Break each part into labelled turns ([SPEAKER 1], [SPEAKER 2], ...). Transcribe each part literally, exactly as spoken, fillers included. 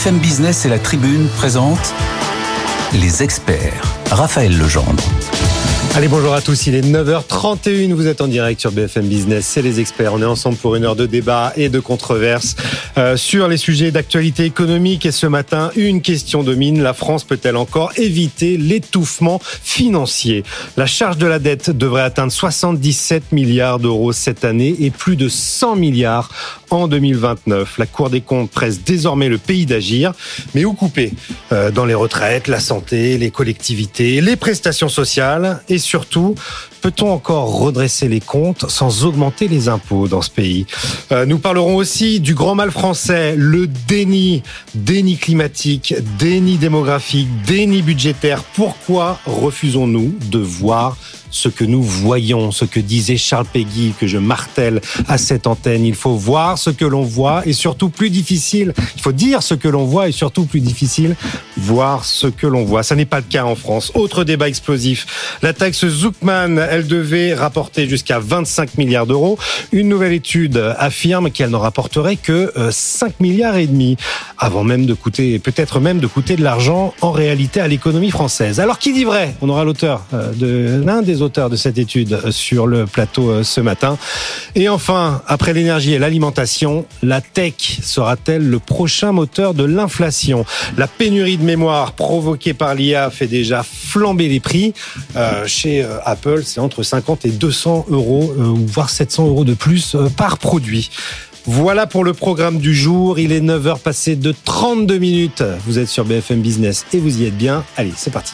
[SPEAKER 1] F M Business et la Tribune présentent Les Experts. Raphaël Legendre.
[SPEAKER 2] Allez, bonjour à tous, il est neuf heures trente et une, vous êtes en direct sur B F M Business, c'est Les Experts. On est ensemble pour une heure de débat et de controverse euh, sur les sujets d'actualité économique. Et ce matin, une question domine, la France peut-elle encore éviter l'étouffement financier ? La charge de la dette devrait atteindre soixante-dix-sept milliards d'euros cette année et plus de cent milliards en deux mille vingt-neuf. La Cour des comptes presse désormais le pays d'agir, mais où couper ? euh, Dans les retraites, la santé, les collectivités, les prestations sociales et surtout, peut-on encore redresser les comptes sans augmenter les impôts dans ce pays ? euh, Nous parlerons aussi du grand mal français, le déni, déni climatique, déni démographique, déni budgétaire. Pourquoi refusons-nous de voir ce que nous voyons, ce que disait Charles Péguy, que je martèle à cette antenne? Il faut voir ce que l'on voit et surtout plus difficile, il faut dire ce que l'on voit et surtout plus difficile, voir ce que l'on voit. Ça n'est pas le cas en France. Autre débat explosif, la taxe Zuckman, elle devait rapporter jusqu'à vingt-cinq milliards d'euros. Une nouvelle étude affirme qu'elle n'en rapporterait que cinq milliards et demi, avant même de coûter, peut-être même de coûter de l'argent en réalité à l'économie française. Alors qui dit vrai ? On aura l'auteur de l'un des auteurs de cette étude sur le plateau ce matin. Et enfin, après l'énergie et l'alimentation, la tech sera-t-elle le prochain moteur de l'inflation ? La pénurie de mémoire provoquée par l'I A fait déjà flamber les prix. Euh, chez euh, Apple, c'est entre cinquante et deux cents euros, euh, voire sept cents euros de plus euh, par produit. Voilà pour le programme du jour. Il est neuf heures passées de trente-deux minutes. Vous êtes sur B F M Business et vous y êtes bien. Allez, c'est parti.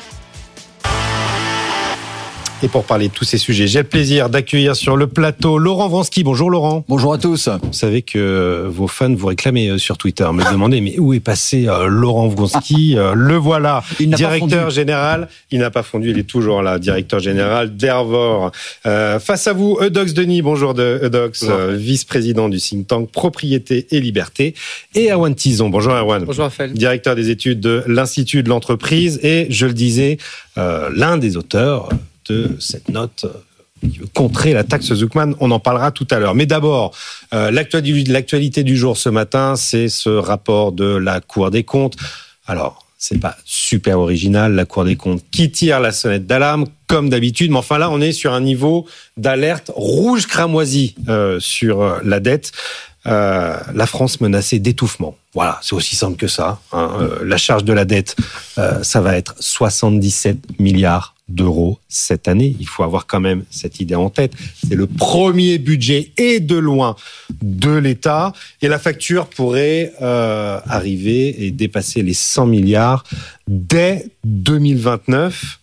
[SPEAKER 2] Et pour parler de tous ces sujets, j'ai le plaisir d'accueillir sur le plateau Laurent Wronski. Bonjour Laurent.
[SPEAKER 3] Bonjour à tous.
[SPEAKER 2] Vous savez que vos fans vous réclamaient sur Twitter, me demandaient mais où est passé euh, Laurent Wronski ? euh, Le voilà,
[SPEAKER 3] il n'a
[SPEAKER 2] directeur général. Il n'a pas fondu, il est toujours là, directeur général d'Hervor. Euh, face à vous, Eudox Denis. Bonjour de Eudox, euh, vice-président du think tank Propriété et Liberté. Et Erwan Tison. Bonjour Erwan.
[SPEAKER 4] Bonjour Raphaël.
[SPEAKER 2] Directeur des études de l'Institut de l'entreprise et, je le disais, euh, l'un des auteurs de cette note qui veut contrer la taxe Zuckman. On en parlera tout à l'heure. Mais d'abord, euh, l'actualité du jour ce matin, c'est ce rapport de la Cour des comptes. Alors, c'est pas super original, la Cour des comptes qui tire la sonnette d'alarme, comme d'habitude. Mais enfin là, on est sur un niveau d'alerte rouge cramoisi euh, sur la dette. Euh, la France menacée d'étouffement. Voilà, c'est aussi simple que ça. Hein. Euh, la charge de la dette, euh, ça va être soixante-dix-sept milliards d'euros cette année. Il faut avoir quand même cette idée en tête. C'est le premier budget et de loin de l'État. Et la facture pourrait euh, arriver et dépasser les cent milliards dès deux mille vingt-neuf.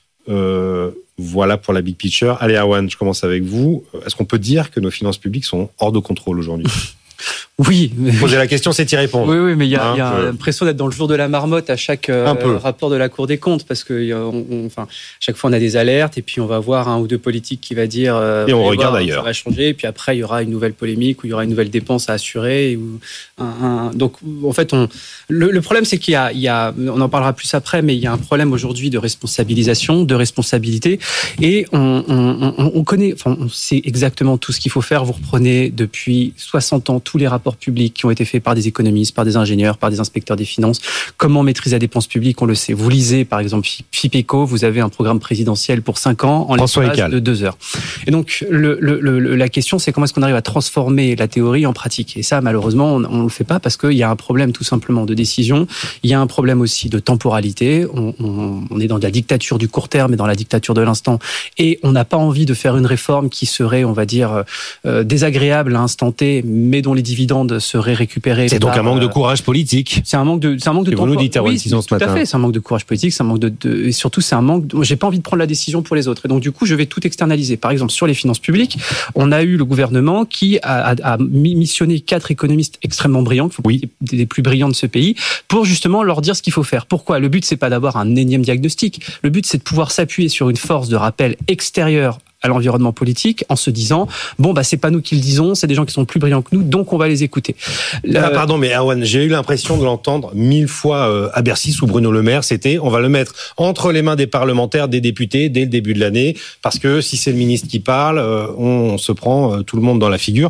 [SPEAKER 2] Euh, voilà pour la big picture. Allez, Erwan, je commence avec vous. Est-ce qu'on peut dire que nos finances publiques sont hors de contrôle aujourd'hui ?
[SPEAKER 4] Oui. Mais...
[SPEAKER 2] Poser la question, c'est y répondre.
[SPEAKER 4] Oui, oui, mais il y a,
[SPEAKER 2] hein,
[SPEAKER 4] y a
[SPEAKER 2] je...
[SPEAKER 4] l'impression d'être dans le jour de la marmotte à chaque euh, rapport de la Cour des comptes, parce que on, on, enfin, chaque fois on a des alertes et puis on va voir un ou deux politiques qui va dire euh,
[SPEAKER 2] et on regarde
[SPEAKER 4] voir,
[SPEAKER 2] ailleurs.
[SPEAKER 4] Ça va changer, et puis après il y aura une nouvelle polémique où il y aura une nouvelle dépense à assurer. Ou un, un... Donc en fait, on... le, le problème c'est qu'il y a, il y a, on en parlera plus après, mais il y a un problème aujourd'hui de responsabilisation, de responsabilité, et on, on, on, on connaît, enfin, on sait exactement tout ce qu'il faut faire. Vous reprenez depuis soixante ans tous les rapports publics qui ont été faits par des économistes, par des ingénieurs, par des inspecteurs des finances. Comment maîtriser la dépense publique, on le sait. Vous lisez, par exemple, FIPECO, vous avez un programme présidentiel pour cinq ans en l'espace de deux heures. Et donc, le, le, le, la question, c'est comment est-ce qu'on arrive à transformer la théorie en pratique ? Et ça, malheureusement, on ne le fait pas parce qu'il y a un problème tout simplement de décision. Il y a un problème aussi de temporalité. On, on, on est dans la dictature du court terme et dans la dictature de l'instant. Et on n'a pas envie de faire une réforme qui serait, on va dire, euh, désagréable à instant T, mais dont les dividendes seraient récupérés.
[SPEAKER 2] C'est donc un manque de courage politique.
[SPEAKER 4] C'est un manque de, c'est un manque de
[SPEAKER 2] temps. Vous nous dites,
[SPEAKER 4] oui,
[SPEAKER 2] ce
[SPEAKER 4] tout
[SPEAKER 2] matin.
[SPEAKER 4] à fait. C'est un manque de courage politique, c'est un manque de, de, et surtout c'est un manque. De, j'ai pas envie de prendre la décision pour les autres. Et donc du coup, je vais tout externaliser. Par exemple, sur les finances publiques, on a eu le gouvernement qui a, a, a missionné quatre économistes extrêmement brillants, oui. des plus brillants de ce pays, pour justement leur dire ce qu'il faut faire. Pourquoi ? Le but c'est pas d'avoir un énième diagnostic. Le but c'est de pouvoir s'appuyer sur une force de rappel extérieure à l'environnement politique en se disant bon bah c'est pas nous qui le disons, c'est des gens qui sont plus brillants que nous, donc on va les écouter.
[SPEAKER 2] Le... Ah, pardon, mais Erwan, j'ai eu l'impression de l'entendre mille fois euh, à Bercy sous Bruno Le Maire. C'était on va le mettre entre les mains des parlementaires, des députés dès le début de l'année, parce que si c'est le ministre qui parle, euh, on, on se prend euh, tout le monde dans la figure.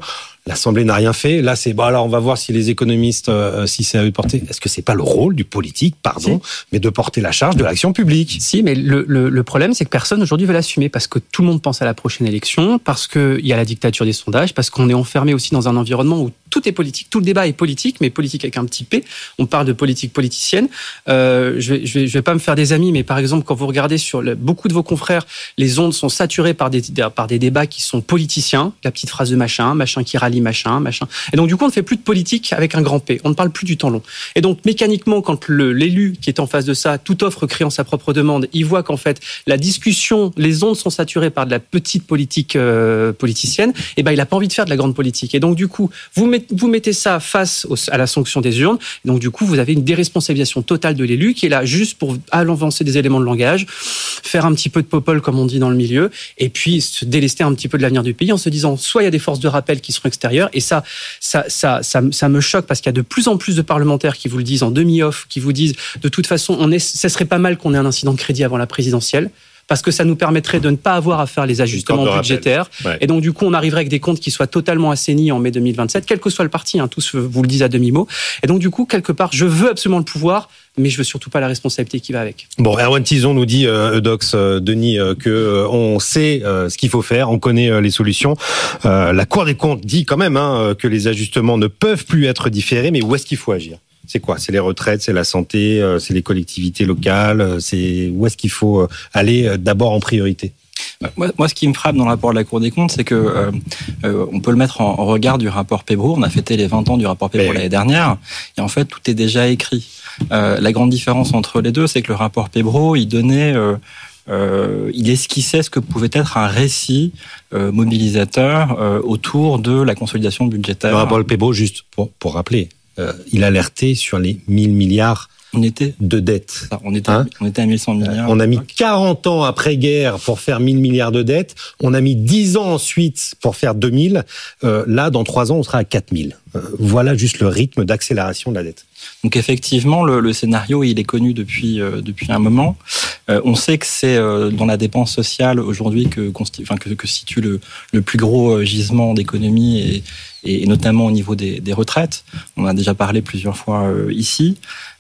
[SPEAKER 2] L'Assemblée n'a rien fait. Là, c'est bon. Alors, on va voir si les économistes, euh, si c'est à eux de porter. Est-ce que c'est pas le rôle du politique, pardon, si. mais de porter la charge de l'action publique?
[SPEAKER 4] Si, mais le, le, le problème, c'est que personne aujourd'hui veut l'assumer parce que tout le monde pense à la prochaine élection, parce que il y a la dictature des sondages, parce qu'on est enfermé aussi dans un environnement où tout est politique, tout le débat est politique, mais politique avec un petit P. On parle de politique politicienne. Euh, je vais, je vais, je vais pas me faire des amis, mais par exemple, quand vous regardez sur le, beaucoup de vos confrères, les ondes sont saturées par des, par des débats qui sont politiciens. La petite phrase de machin, machin qui rallie machin, machin. Et donc, du coup, on ne fait plus de politique avec un grand P. On ne parle plus du temps long. Et donc, mécaniquement, quand le, l'élu qui est en face de ça, toute offre créant sa propre demande, il voit qu'en fait, la discussion, les ondes sont saturées par de la petite politique euh, politicienne, et ben, il n'a pas envie de faire de la grande politique. Et donc, du coup, vous mettez, vous mettez ça face au, à la sanction des urnes. Et donc, du coup, vous avez une déresponsabilisation totale de l'élu qui est là juste pour avancer des éléments de langage, faire un petit peu de popole, comme on dit dans le milieu, et puis se délester un petit peu de l'avenir du pays en se disant, soit il y a des forces de rappel qui seront extérieures, et ça, ça, ça, ça, ça me choque parce qu'il y a de plus en plus de parlementaires qui vous le disent en demi-off, qui vous disent, de toute façon, on est, ça serait pas mal qu'on ait un incident de crédit avant la présidentielle, parce que ça nous permettrait de ne pas avoir à faire les ajustements budgétaires. Ouais. Et donc, du coup, on arriverait avec des comptes qui soient totalement assainis en mai deux mille vingt-sept, quel que soit le parti, hein, tous vous le disent à demi-mot. Et donc, du coup, quelque part, je veux absolument le pouvoir, mais je veux surtout pas la responsabilité qui va avec.
[SPEAKER 2] Bon, Erwan Tison nous dit, euh, Eudox, euh, Denis, euh, que euh, on sait euh, ce qu'il faut faire, on connaît euh, les solutions. Euh, la Cour des comptes dit quand même hein, que les ajustements ne peuvent plus être différés, mais où est-ce qu'il faut agir ? C'est quoi ? C'est les retraites, c'est la santé, c'est les collectivités locales, c'est où est-ce qu'il faut aller d'abord en priorité ?
[SPEAKER 3] Moi, moi, ce qui me frappe dans le rapport de la Cour des comptes, c'est que euh, euh, on peut le mettre en, en regard du rapport Pébroux. On a fêté les vingt ans du rapport Pébroux l'année dernière, et en fait, tout est déjà écrit. Euh, la grande différence entre les deux, c'est que le rapport Pébroux, il donnait... Euh, Euh, il esquissait ce que pouvait être un récit euh, mobilisateur euh, autour de la consolidation budgétaire.
[SPEAKER 2] Le rapport Pébroux, juste pour, pour rappeler, euh, il alertait sur les mille milliards
[SPEAKER 3] on était,
[SPEAKER 2] de dettes.
[SPEAKER 3] Ça, on, était, hein on était à mille cent milliards.
[SPEAKER 2] On a mis quarante ans après-guerre pour faire mille milliards de dettes. On a mis dix ans ensuite pour faire deux mille. Euh, là, dans trois ans, on sera à quatre mille. Euh, voilà juste le rythme d'accélération de la dette.
[SPEAKER 3] Donc effectivement, le, le scénario, il est connu depuis euh, depuis un moment. Euh, on sait que c'est euh, dans la dépense sociale aujourd'hui que, enfin, que, que situe le, le plus gros gisement d'économie et, et notamment au niveau des, des retraites. On en a déjà parlé plusieurs fois euh, ici.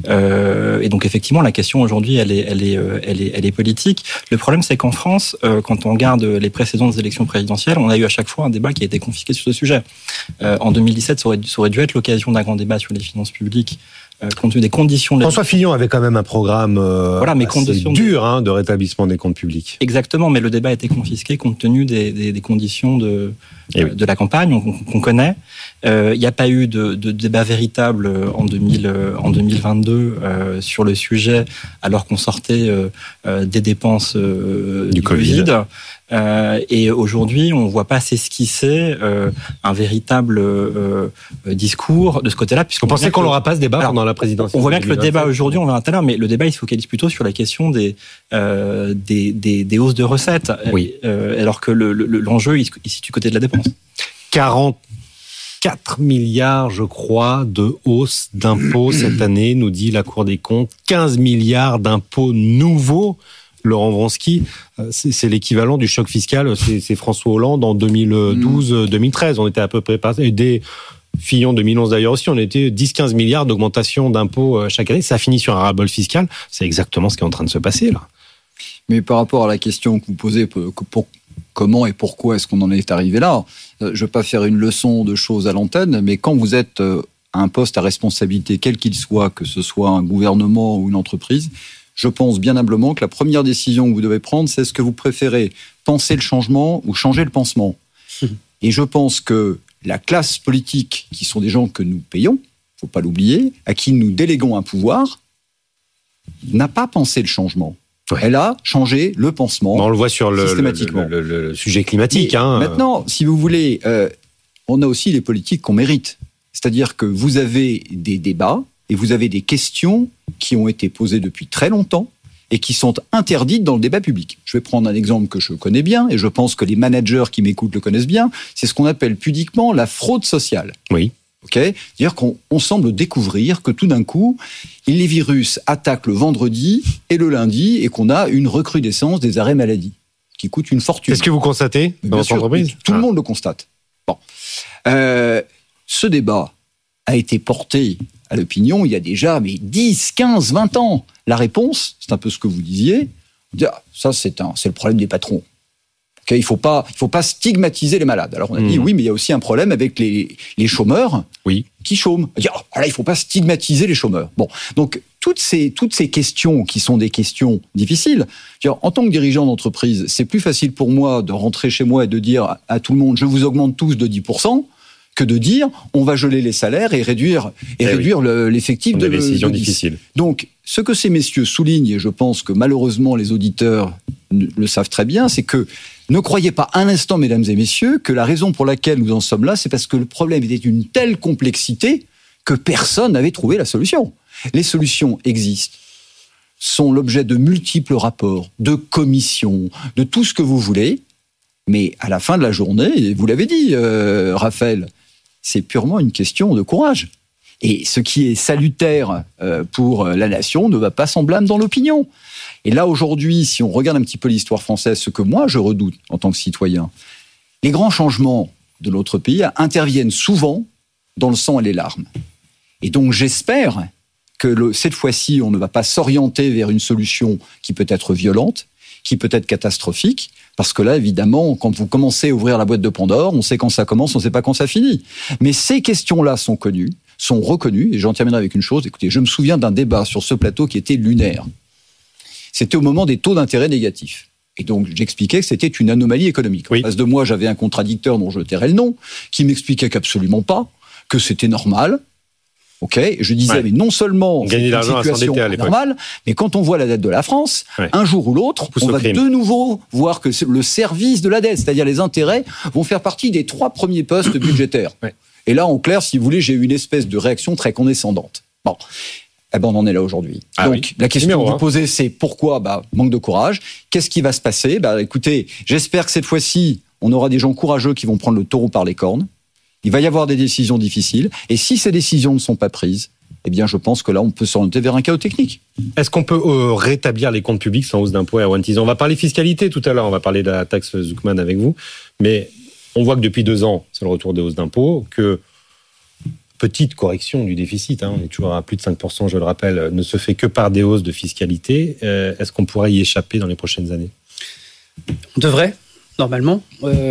[SPEAKER 3] Euh, et donc effectivement, la question aujourd'hui, elle est, elle est, euh, elle est, elle est politique. Le problème, c'est qu'en France, euh, quand on regarde les précédentes élections présidentielles, on a eu à chaque fois un débat qui a été confisqué sur ce sujet. Euh, en deux mille dix-sept, ça aurait, ça aurait dû être l'occasion d'un grand débat sur les finances publiques. Euh, compte tenu des conditions de
[SPEAKER 2] François Fillon avait quand même un programme euh, voilà, mais assez conditions dur de... hein, de rétablissement des comptes publics.
[SPEAKER 3] Exactement, mais le débat a été confisqué compte tenu des, des, des conditions de,
[SPEAKER 2] euh,
[SPEAKER 3] oui. de la campagne qu'on, qu'on connaît. Il euh, n'y a pas eu de, de débat véritable en, deux mille, en deux mille vingt-deux euh, sur le sujet, alors qu'on sortait euh, euh, des dépenses euh, du, du Covid. COVID. Euh, et aujourd'hui, on ne voit pas s'esquisser euh, un véritable euh, discours de ce côté-là.
[SPEAKER 2] Vous pensez qu'on n'aura pas ce débat alors, pendant la présidentielle ?
[SPEAKER 3] On voit bien que le débat aujourd'hui, on verra tout à l'heure, mais le débat il se focalise plutôt sur la question des euh, des, des, des hausses de recettes,
[SPEAKER 2] oui.
[SPEAKER 3] euh, alors que le, le, l'enjeu il se situe du côté de la dépense.
[SPEAKER 2] quarante-quatre milliards, je crois, de hausse d'impôts cette année, nous dit la Cour des comptes. quinze milliards d'impôts nouveaux. Laurent Vronsky, c'est, c'est l'équivalent du choc fiscal, c'est, c'est François Hollande en deux mille douze deux mille treize. On était à peu près passé. Des Fillon deux mille onze d'ailleurs aussi, on était dix à quinze milliards d'augmentation d'impôts chaque année. Ça finit sur un ras-le-bol fiscal. C'est exactement ce qui est en train de se passer là.
[SPEAKER 5] Mais par rapport à la question que vous posez, pour, pour, comment et pourquoi est-ce qu'on en est arrivé là ? Je ne veux pas faire une leçon de choses à l'antenne, mais quand vous êtes à un poste à responsabilité, quel qu'il soit, que ce soit un gouvernement ou une entreprise, je pense bien humblement que la première décision que vous devez prendre, c'est est-ce que vous préférez penser le changement ou changer le pansement. Et je pense que la classe politique, qui sont des gens que nous payons, il ne faut pas l'oublier, à qui nous déléguons un pouvoir, n'a pas pensé le changement. Ouais. Elle a changé le pansement.
[SPEAKER 2] On le voit sur le,
[SPEAKER 5] systématiquement.
[SPEAKER 2] le, le, le sujet climatique. Hein.
[SPEAKER 5] Maintenant, si vous voulez, euh, on a aussi les politiques qu'on mérite. C'est-à-dire que vous avez des débats et vous avez des questions qui ont été posées depuis très longtemps et qui sont interdites dans le débat public. Je vais prendre un exemple que je connais bien, et je pense que les managers qui m'écoutent le connaissent bien, c'est ce qu'on appelle pudiquement la fraude sociale.
[SPEAKER 2] Oui.
[SPEAKER 5] Okay ? C'est-à-dire qu'on on semble découvrir que tout d'un coup, les virus attaquent le vendredi et le lundi, et qu'on a une recrudescence des arrêts maladie, qui coûte une fortune.
[SPEAKER 2] Est-ce que vous constatez dans votre entreprise ?
[SPEAKER 5] Tout ah. le monde le constate. Bon. Euh, ce débat a été porté à l'opinion il y a déjà mais dix, quinze, vingt ans. La réponse, c'est un peu ce que vous disiez. Ah, ça, c'est, un, c'est le problème des patrons. Okay, il ne faut pas, il faut pas stigmatiser les malades. Alors on a mmh. dit oui, mais il y a aussi un problème avec les, les chômeurs
[SPEAKER 2] oui.
[SPEAKER 5] qui chôment. On dit, oh, là, il ne faut pas stigmatiser les chômeurs. Bon, donc toutes ces, toutes ces questions qui sont des questions difficiles, en tant que dirigeant d'entreprise, c'est plus facile pour moi de rentrer chez moi et de dire à tout le monde, je vous augmente tous de dix pour cent, que de dire on va geler les salaires et réduire, et eh réduire oui. le, l'effectif de,
[SPEAKER 2] de décisions
[SPEAKER 5] de
[SPEAKER 2] difficiles.
[SPEAKER 5] Donc, ce que ces messieurs soulignent, et je pense que malheureusement les auditeurs le savent très bien, c'est que ne croyez pas un instant, mesdames et messieurs, que la raison pour laquelle nous en sommes là, c'est parce que le problème était d'une telle complexité que personne n'avait trouvé la solution. Les solutions existent, sont l'objet de multiples rapports, de commissions, de tout ce que vous voulez, mais à la fin de la journée, et vous l'avez dit, euh, Raphaël, c'est purement une question de courage. Et ce qui est salutaire euh, pour la nation ne va pas sans blâme dans l'opinion. Et là, aujourd'hui, si on regarde un petit peu l'histoire française, ce que moi, je redoute en tant que citoyen, les grands changements de notre pays interviennent souvent dans le sang et les larmes. Et donc, j'espère que le, cette fois-ci, on ne va pas s'orienter vers une solution qui peut être violente, qui peut être catastrophique, parce que là, évidemment, quand vous commencez à ouvrir la boîte de Pandore, on sait quand ça commence, on ne sait pas quand ça finit. Mais ces questions-là sont connues, sont reconnues, et j'en terminerai avec une chose. Écoutez, je me souviens d'un débat sur ce plateau qui était lunaire. C'était au moment des taux d'intérêt négatifs. Et donc, j'expliquais que c'était une anomalie économique. Oui. En face de moi, j'avais un contradicteur dont je tairai le nom, qui m'expliquait qu'absolument pas, que c'était normal. Ok, je disais, ouais. mais non seulement c'est une situation normale, mais quand on voit la dette de la France, ouais. un jour ou l'autre, Pousse on va crime. de nouveau voir que le service de la dette, c'est-à-dire les intérêts, vont faire partie des trois premiers postes budgétaires. Ouais. Et là, en clair, si vous voulez, j'ai eu une espèce de réaction très condescendante. Bon. Eh ben, on en est là aujourd'hui. Ah Donc, oui. la question que vous posez, c'est pourquoi? Bah, manque de courage. Qu'est-ce qui va se passer? Bah, écoutez, j'espère que cette fois-ci, on aura des gens courageux qui vont prendre le taureau par les cornes. Il va y avoir des décisions difficiles. Et si ces décisions ne sont pas prises, eh bien, je pense que là, on peut s'orienter vers un chaos technique.
[SPEAKER 2] Est-ce qu'on peut euh, rétablir les comptes publics sans hausse d'impôts et à One-Tison? On va parler fiscalité tout à l'heure. On va parler de la taxe Zuckman avec vous. Mais on voit que depuis deux ans, c'est le retour des hausses d'impôts, que petite correction du déficit, hein, on est toujours à plus de cinq pour cent, je le rappelle, ne se fait que par des hausses de fiscalité. Euh, est-ce qu'on pourrait y échapper dans les prochaines années?
[SPEAKER 4] On devrait, normalement,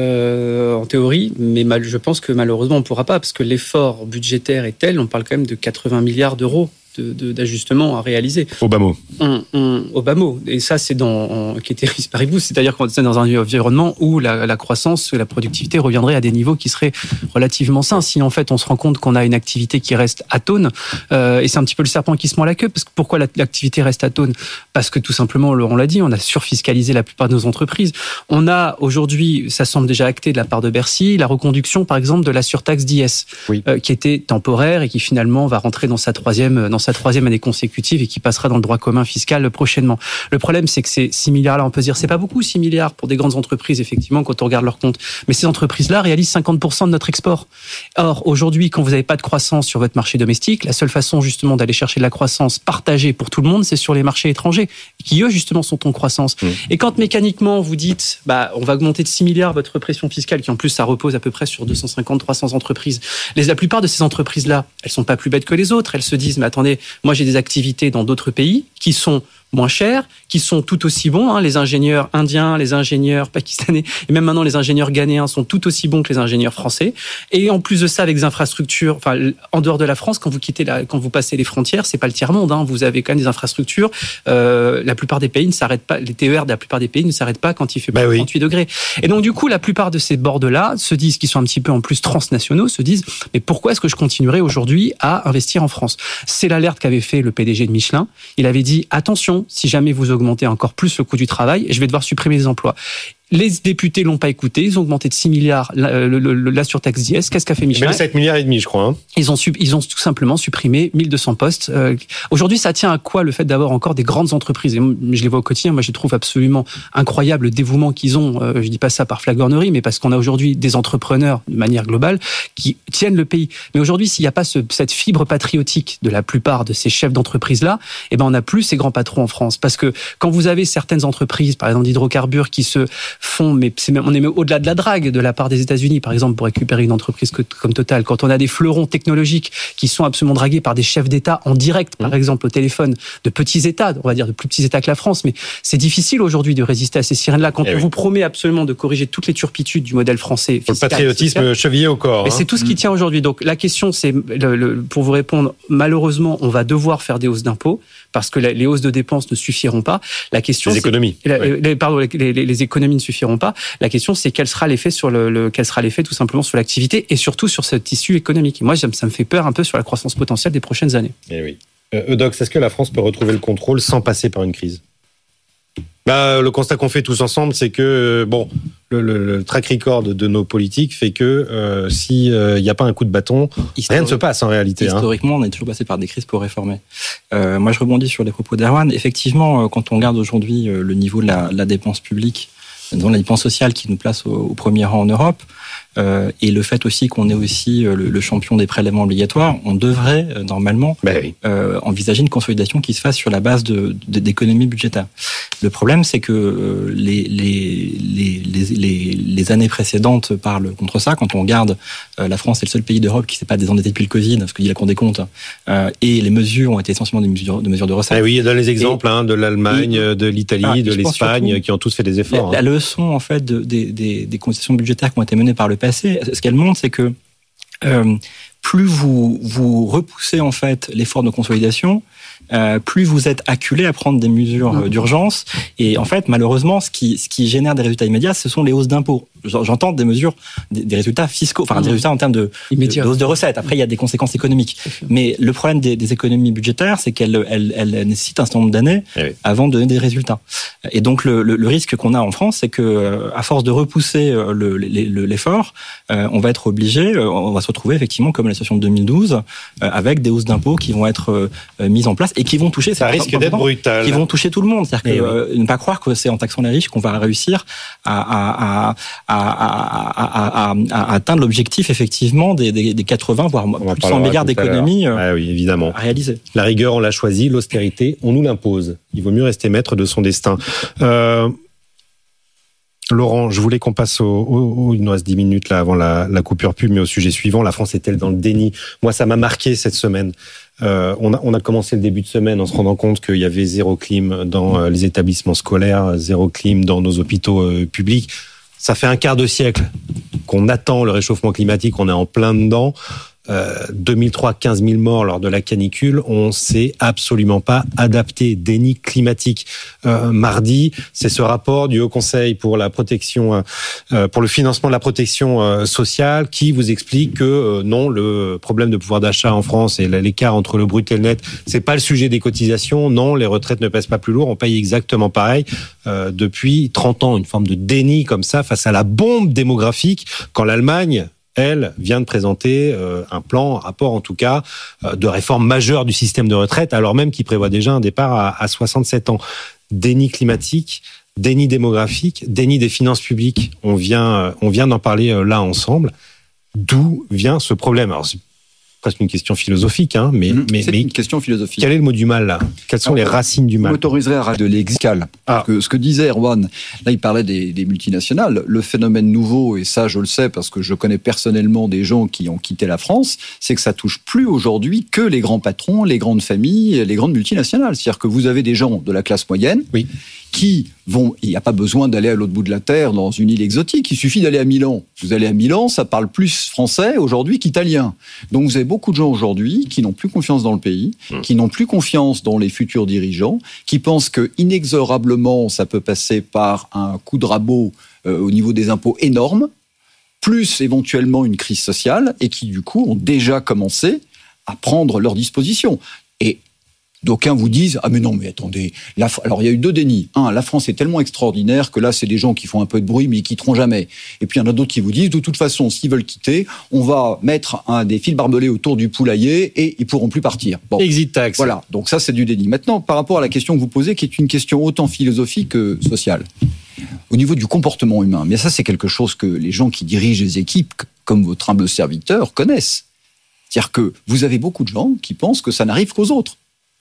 [SPEAKER 4] euh, en théorie, mais mal, je pense que malheureusement, on ne pourra pas, parce que l'effort budgétaire est tel, on parle quand même de quatre-vingts milliards d'euros de, de, d'ajustements à réaliser.
[SPEAKER 2] Au bas mot.
[SPEAKER 4] On, on, au bas mot. Et ça, c'est dans, qui était paribus, c'est-à-dire qu'on est dans un environnement où la, la croissance, la productivité reviendrait à des niveaux qui seraient relativement sains. Si en fait, on se rend compte qu'on a une activité qui reste atone, euh, et c'est un petit peu le serpent qui se mord la queue, parce que pourquoi la, l'activité reste atone? Parce que tout simplement, on l'a dit, on a surfiscalisé la plupart de nos entreprises. On a aujourd'hui, ça semble déjà acté de la part de Bercy, la reconduction, par exemple, de la surtaxe d'I S, oui. euh, qui était temporaire et qui finalement va rentrer dans sa troisième, dans sa troisième année consécutive et qui passera dans le droit commun fiscal prochainement. Le problème, c'est que ces six milliards-là, on peut se dire, c'est pas beaucoup, six milliards pour des grandes entreprises, effectivement, quand on regarde leurs comptes. Mais ces entreprises-là réalisent cinquante pour cent de notre export. Or, aujourd'hui, quand vous n'avez pas de croissance sur votre marché domestique, la seule façon, justement, d'aller chercher de la croissance partagée pour tout le monde, c'est sur les marchés étrangers, qui, eux, justement, sont en croissance. Mmh. Et quand, mécaniquement, vous dites, bah, on va augmenter de six milliards votre pression fiscale, qui, en plus, ça repose à peu près sur deux cent cinquante à trois cents entreprises. Les, la plupart de ces entreprises-là, elles sont pas plus bêtes que les autres. Elles se disent, mais attendez, moi, j'ai des activités dans d'autres pays qui sont moins chers, qui sont tout aussi bons. Hein. Les ingénieurs indiens, les ingénieurs pakistanais, et même maintenant les ingénieurs ghanéens sont tout aussi bons que les ingénieurs français. Et en plus de ça, avec des infrastructures, enfin, en dehors de la France, quand vous quittez la, quand vous passez les frontières, c'est pas le tiers-monde. Hein. Vous avez quand même des infrastructures. Euh, la plupart des pays ne s'arrêtent pas. Les T E R de la plupart des pays ne s'arrêtent pas quand il fait plus de trente-huit degrés. Et donc du coup, la plupart de ces bords-là se disent, qui sont un petit peu en plus transnationaux, se disent, mais pourquoi est-ce que je continuerai aujourd'hui à investir en France? C'est l'alerte qu'avait fait le P D G de Michelin. Il avait dit, attention, si jamais vous augmentez encore plus le coût du travail, je vais devoir supprimer des emplois. Les députés l'ont pas écouté, ils ont augmenté de six milliards la, la, la, la surtaxe d'I S. Qu'est-ce qu'a fait Michelin?
[SPEAKER 2] sept milliards et demi, je crois. Hein.
[SPEAKER 4] Ils ont ils ont tout simplement supprimé mille deux cents postes. Euh, aujourd'hui, ça tient à quoi le fait d'avoir encore des grandes entreprises? Et je les vois au quotidien. Moi, je trouve absolument incroyable le dévouement qu'ils ont. Euh, je dis pas ça par flagornerie, mais parce qu'on a aujourd'hui des entrepreneurs de manière globale qui tiennent le pays. Mais aujourd'hui, s'il n'y a pas ce, cette fibre patriotique de la plupart de ces chefs d'entreprise là, eh ben on n'a plus ces grands patrons en France. Parce que quand vous avez certaines entreprises, par exemple d'hydrocarbures, qui se font, mais c'est même, on est même au-delà de la drague de la part des États-Unis, par exemple, pour récupérer une entreprise comme Total. Quand on a des fleurons technologiques qui sont absolument dragués par des chefs d'État en direct, par mmh. exemple au téléphone, de petits États, on va dire de plus petits États que la France, mais c'est difficile aujourd'hui de résister à ces sirènes-là. Quand eh on oui. vous promet absolument de corriger toutes les turpitudes du modèle français,
[SPEAKER 2] pour fiscal, le patriotisme social, chevillé au corps.
[SPEAKER 4] Mais
[SPEAKER 2] hein.
[SPEAKER 4] c'est tout ce qui tient aujourd'hui. Donc la question, c'est, le, le, pour vous répondre, malheureusement, on va devoir faire des hausses d'impôts parce que la, les hausses de dépenses ne suffiront pas. La question,
[SPEAKER 2] les économies.
[SPEAKER 4] La,
[SPEAKER 2] oui.
[SPEAKER 4] les, pardon, les, les, les économies ne suffiront pas. La question, c'est quel sera l'effet sur le, le quel sera l'effet tout simplement sur l'activité et surtout sur ce tissu économique. Et moi, ça me fait peur un peu sur la croissance potentielle des prochaines années.
[SPEAKER 2] Eh oui. Euh, Eudox, est-ce que la France peut retrouver le contrôle sans passer par une crise ? Bah, le constat qu'on fait tous ensemble, c'est que bon, le, le, le track record de nos politiques fait que euh, s'il n'y euh, a pas un coup de bâton, rien ne se passe en réalité.
[SPEAKER 3] Historiquement, hein. on est toujours passé par des crises pour réformer. Euh, moi, je rebondis sur les propos d'Erwan. Effectivement, quand on regarde aujourd'hui le niveau de la, la dépense publique, dans la dépense sociale qui nous place au, au premier rang en Europe, euh, et le fait aussi qu'on est aussi le, le champion des prélèvements obligatoires, on devrait euh, normalement
[SPEAKER 2] ben oui.
[SPEAKER 3] euh, envisager une consolidation qui se fasse sur la base de, de, d'économies budgétaires. Le problème, c'est que euh, les, les, les, les, les, les années précédentes parlent contre ça. Quand on regarde, euh, la France est le seul pays d'Europe qui ne s'est pas désendetté depuis le Covid, ce que dit la Cour des comptes, euh, et les mesures ont été essentiellement des mesures de, mesures de recettes.
[SPEAKER 2] Ah oui, dans les exemples et, hein, de l'Allemagne, et, de l'Italie, ah, de l'Espagne, surtout, qui ont tous fait des efforts.
[SPEAKER 3] La,
[SPEAKER 2] hein.
[SPEAKER 3] la leçon, en fait, de, des, des, des concessions budgétaires qui ont été menées par le passé, ce qu'elle montre, c'est que euh, plus vous, vous repoussez en fait l'effort de consolidation, euh, plus vous êtes acculé à prendre des mesures mmh. d'urgence. Et en fait, malheureusement, ce qui, ce qui génère des résultats immédiats, ce sont les hausses d'impôts. J'entends des mesures, des, des résultats fiscaux, enfin mmh. des résultats en termes de, de, de hausse de recettes. Après, il y a des conséquences économiques. Mais le problème des, des économies budgétaires, c'est qu'elles elles, elles nécessitent un certain nombre d'années oui. avant de donner des résultats. Et donc, le, le, le risque qu'on a en France, c'est que, à force de repousser le, le, l'effort, euh, on va être obligé, on va se retrouver effectivement comme la situation de deux mille douze, euh, avec des hausses d'impôts qui vont être euh, mises en place et qui vont toucher.
[SPEAKER 2] Ça risque d'être brutal.
[SPEAKER 3] Qui vont toucher tout le monde. C'est-à-dire que,
[SPEAKER 2] oui.
[SPEAKER 3] euh, ne pas croire que c'est en taxant les riches qu'on va réussir à, à, à, à, à, à, à atteindre l'objectif effectivement des, des, des quatre-vingts voire plus de cent milliards d'économies
[SPEAKER 2] ah oui, évidemment.
[SPEAKER 3] à réaliser.
[SPEAKER 2] La rigueur, on l'a choisi, l'austérité, on nous l'impose. Il vaut mieux rester maître de son destin. Euh, Laurent, je voulais qu'on passe au, au, au il nous reste dix minutes là avant la, la coupure pub, mais au sujet suivant, la France est-elle dans le déni ? Moi, ça m'a marqué cette semaine. Euh, on a, on a commencé le début de semaine en se rendant compte qu'il y avait zéro clim dans euh, les établissements scolaires, zéro clim dans nos hôpitaux euh, publics. Ça fait un quart de siècle qu'on attend le réchauffement climatique, on est en plein dedans. Euh, deux mille trois, quinze mille morts lors de la canicule, on s'est absolument pas adapté. Déni climatique. Euh, mardi, c'est ce rapport du Haut Conseil pour la protection, euh, pour le financement de la protection euh, sociale qui vous explique que euh, non, le problème de pouvoir d'achat en France et l'écart entre le brut et le net, c'est pas le sujet des cotisations. Non, les retraites ne pèsent pas plus lourd. On paye exactement pareil euh, depuis trente ans. Une forme de déni comme ça face à la bombe démographique quand l'Allemagne, elle, vient de présenter euh, un plan, un rapport en tout cas, euh, de réforme majeure du système de retraite, alors même qu'il prévoit déjà un départ à, à soixante-sept ans. Déni climatique, déni démographique, déni des finances publiques. On vient, euh, on vient d'en parler euh, là ensemble. D'où vient ce problème ? Alors, c'est presque une question philosophique, hein, mais,
[SPEAKER 5] mmh,
[SPEAKER 2] mais,
[SPEAKER 5] c'est
[SPEAKER 2] mais
[SPEAKER 5] une question philosophique.
[SPEAKER 2] Quel est le mot du mal là ? Quelles sont Alors, les racines du mal ?
[SPEAKER 5] Vous m'autoriserez à de l'excal. Ah. Que ce que disait Erwan, là il parlait des, des multinationales. Le phénomène nouveau, et ça je le sais parce que je connais personnellement des gens qui ont quitté la France, c'est que ça touche plus aujourd'hui que les grands patrons, les grandes familles, les grandes multinationales. C'est-à-dire que vous avez des gens de la classe moyenne oui. qui vont, il n'y a pas besoin d'aller à l'autre bout de la terre dans une île exotique, il suffit d'aller à Milan. Vous allez à Milan, ça parle plus français aujourd'hui qu'italien. Donc vous avez beaucoup de gens aujourd'hui qui n'ont plus confiance dans le pays, mmh. qui n'ont plus confiance dans les futurs dirigeants, qui pensent que inexorablement ça peut passer par un coup de rabot euh, au niveau des impôts énorme, plus éventuellement une crise sociale, et qui du coup ont déjà commencé à prendre leurs dispositions. Et d'aucuns vous disent « Ah mais non, mais attendez, la... alors il y a eu deux dénis. Un, la France est tellement extraordinaire que là, c'est des gens qui font un peu de bruit, mais ils quitteront jamais. Et puis il y en a d'autres qui vous disent « De toute façon, s'ils veulent quitter, on va mettre un, des fils barbelés autour du poulailler et ils pourront plus partir. »
[SPEAKER 2] Bon. Exit tax.
[SPEAKER 5] Voilà, donc ça c'est du déni. Maintenant, par rapport à la question que vous posez, qui est une question autant philosophique que sociale, au niveau du comportement humain, mais ça c'est quelque chose que les gens qui dirigent les équipes, comme votre humble serviteur, connaissent. C'est-à-dire que vous avez beaucoup de gens qui pensent que ça n'arrive qu'aux autres.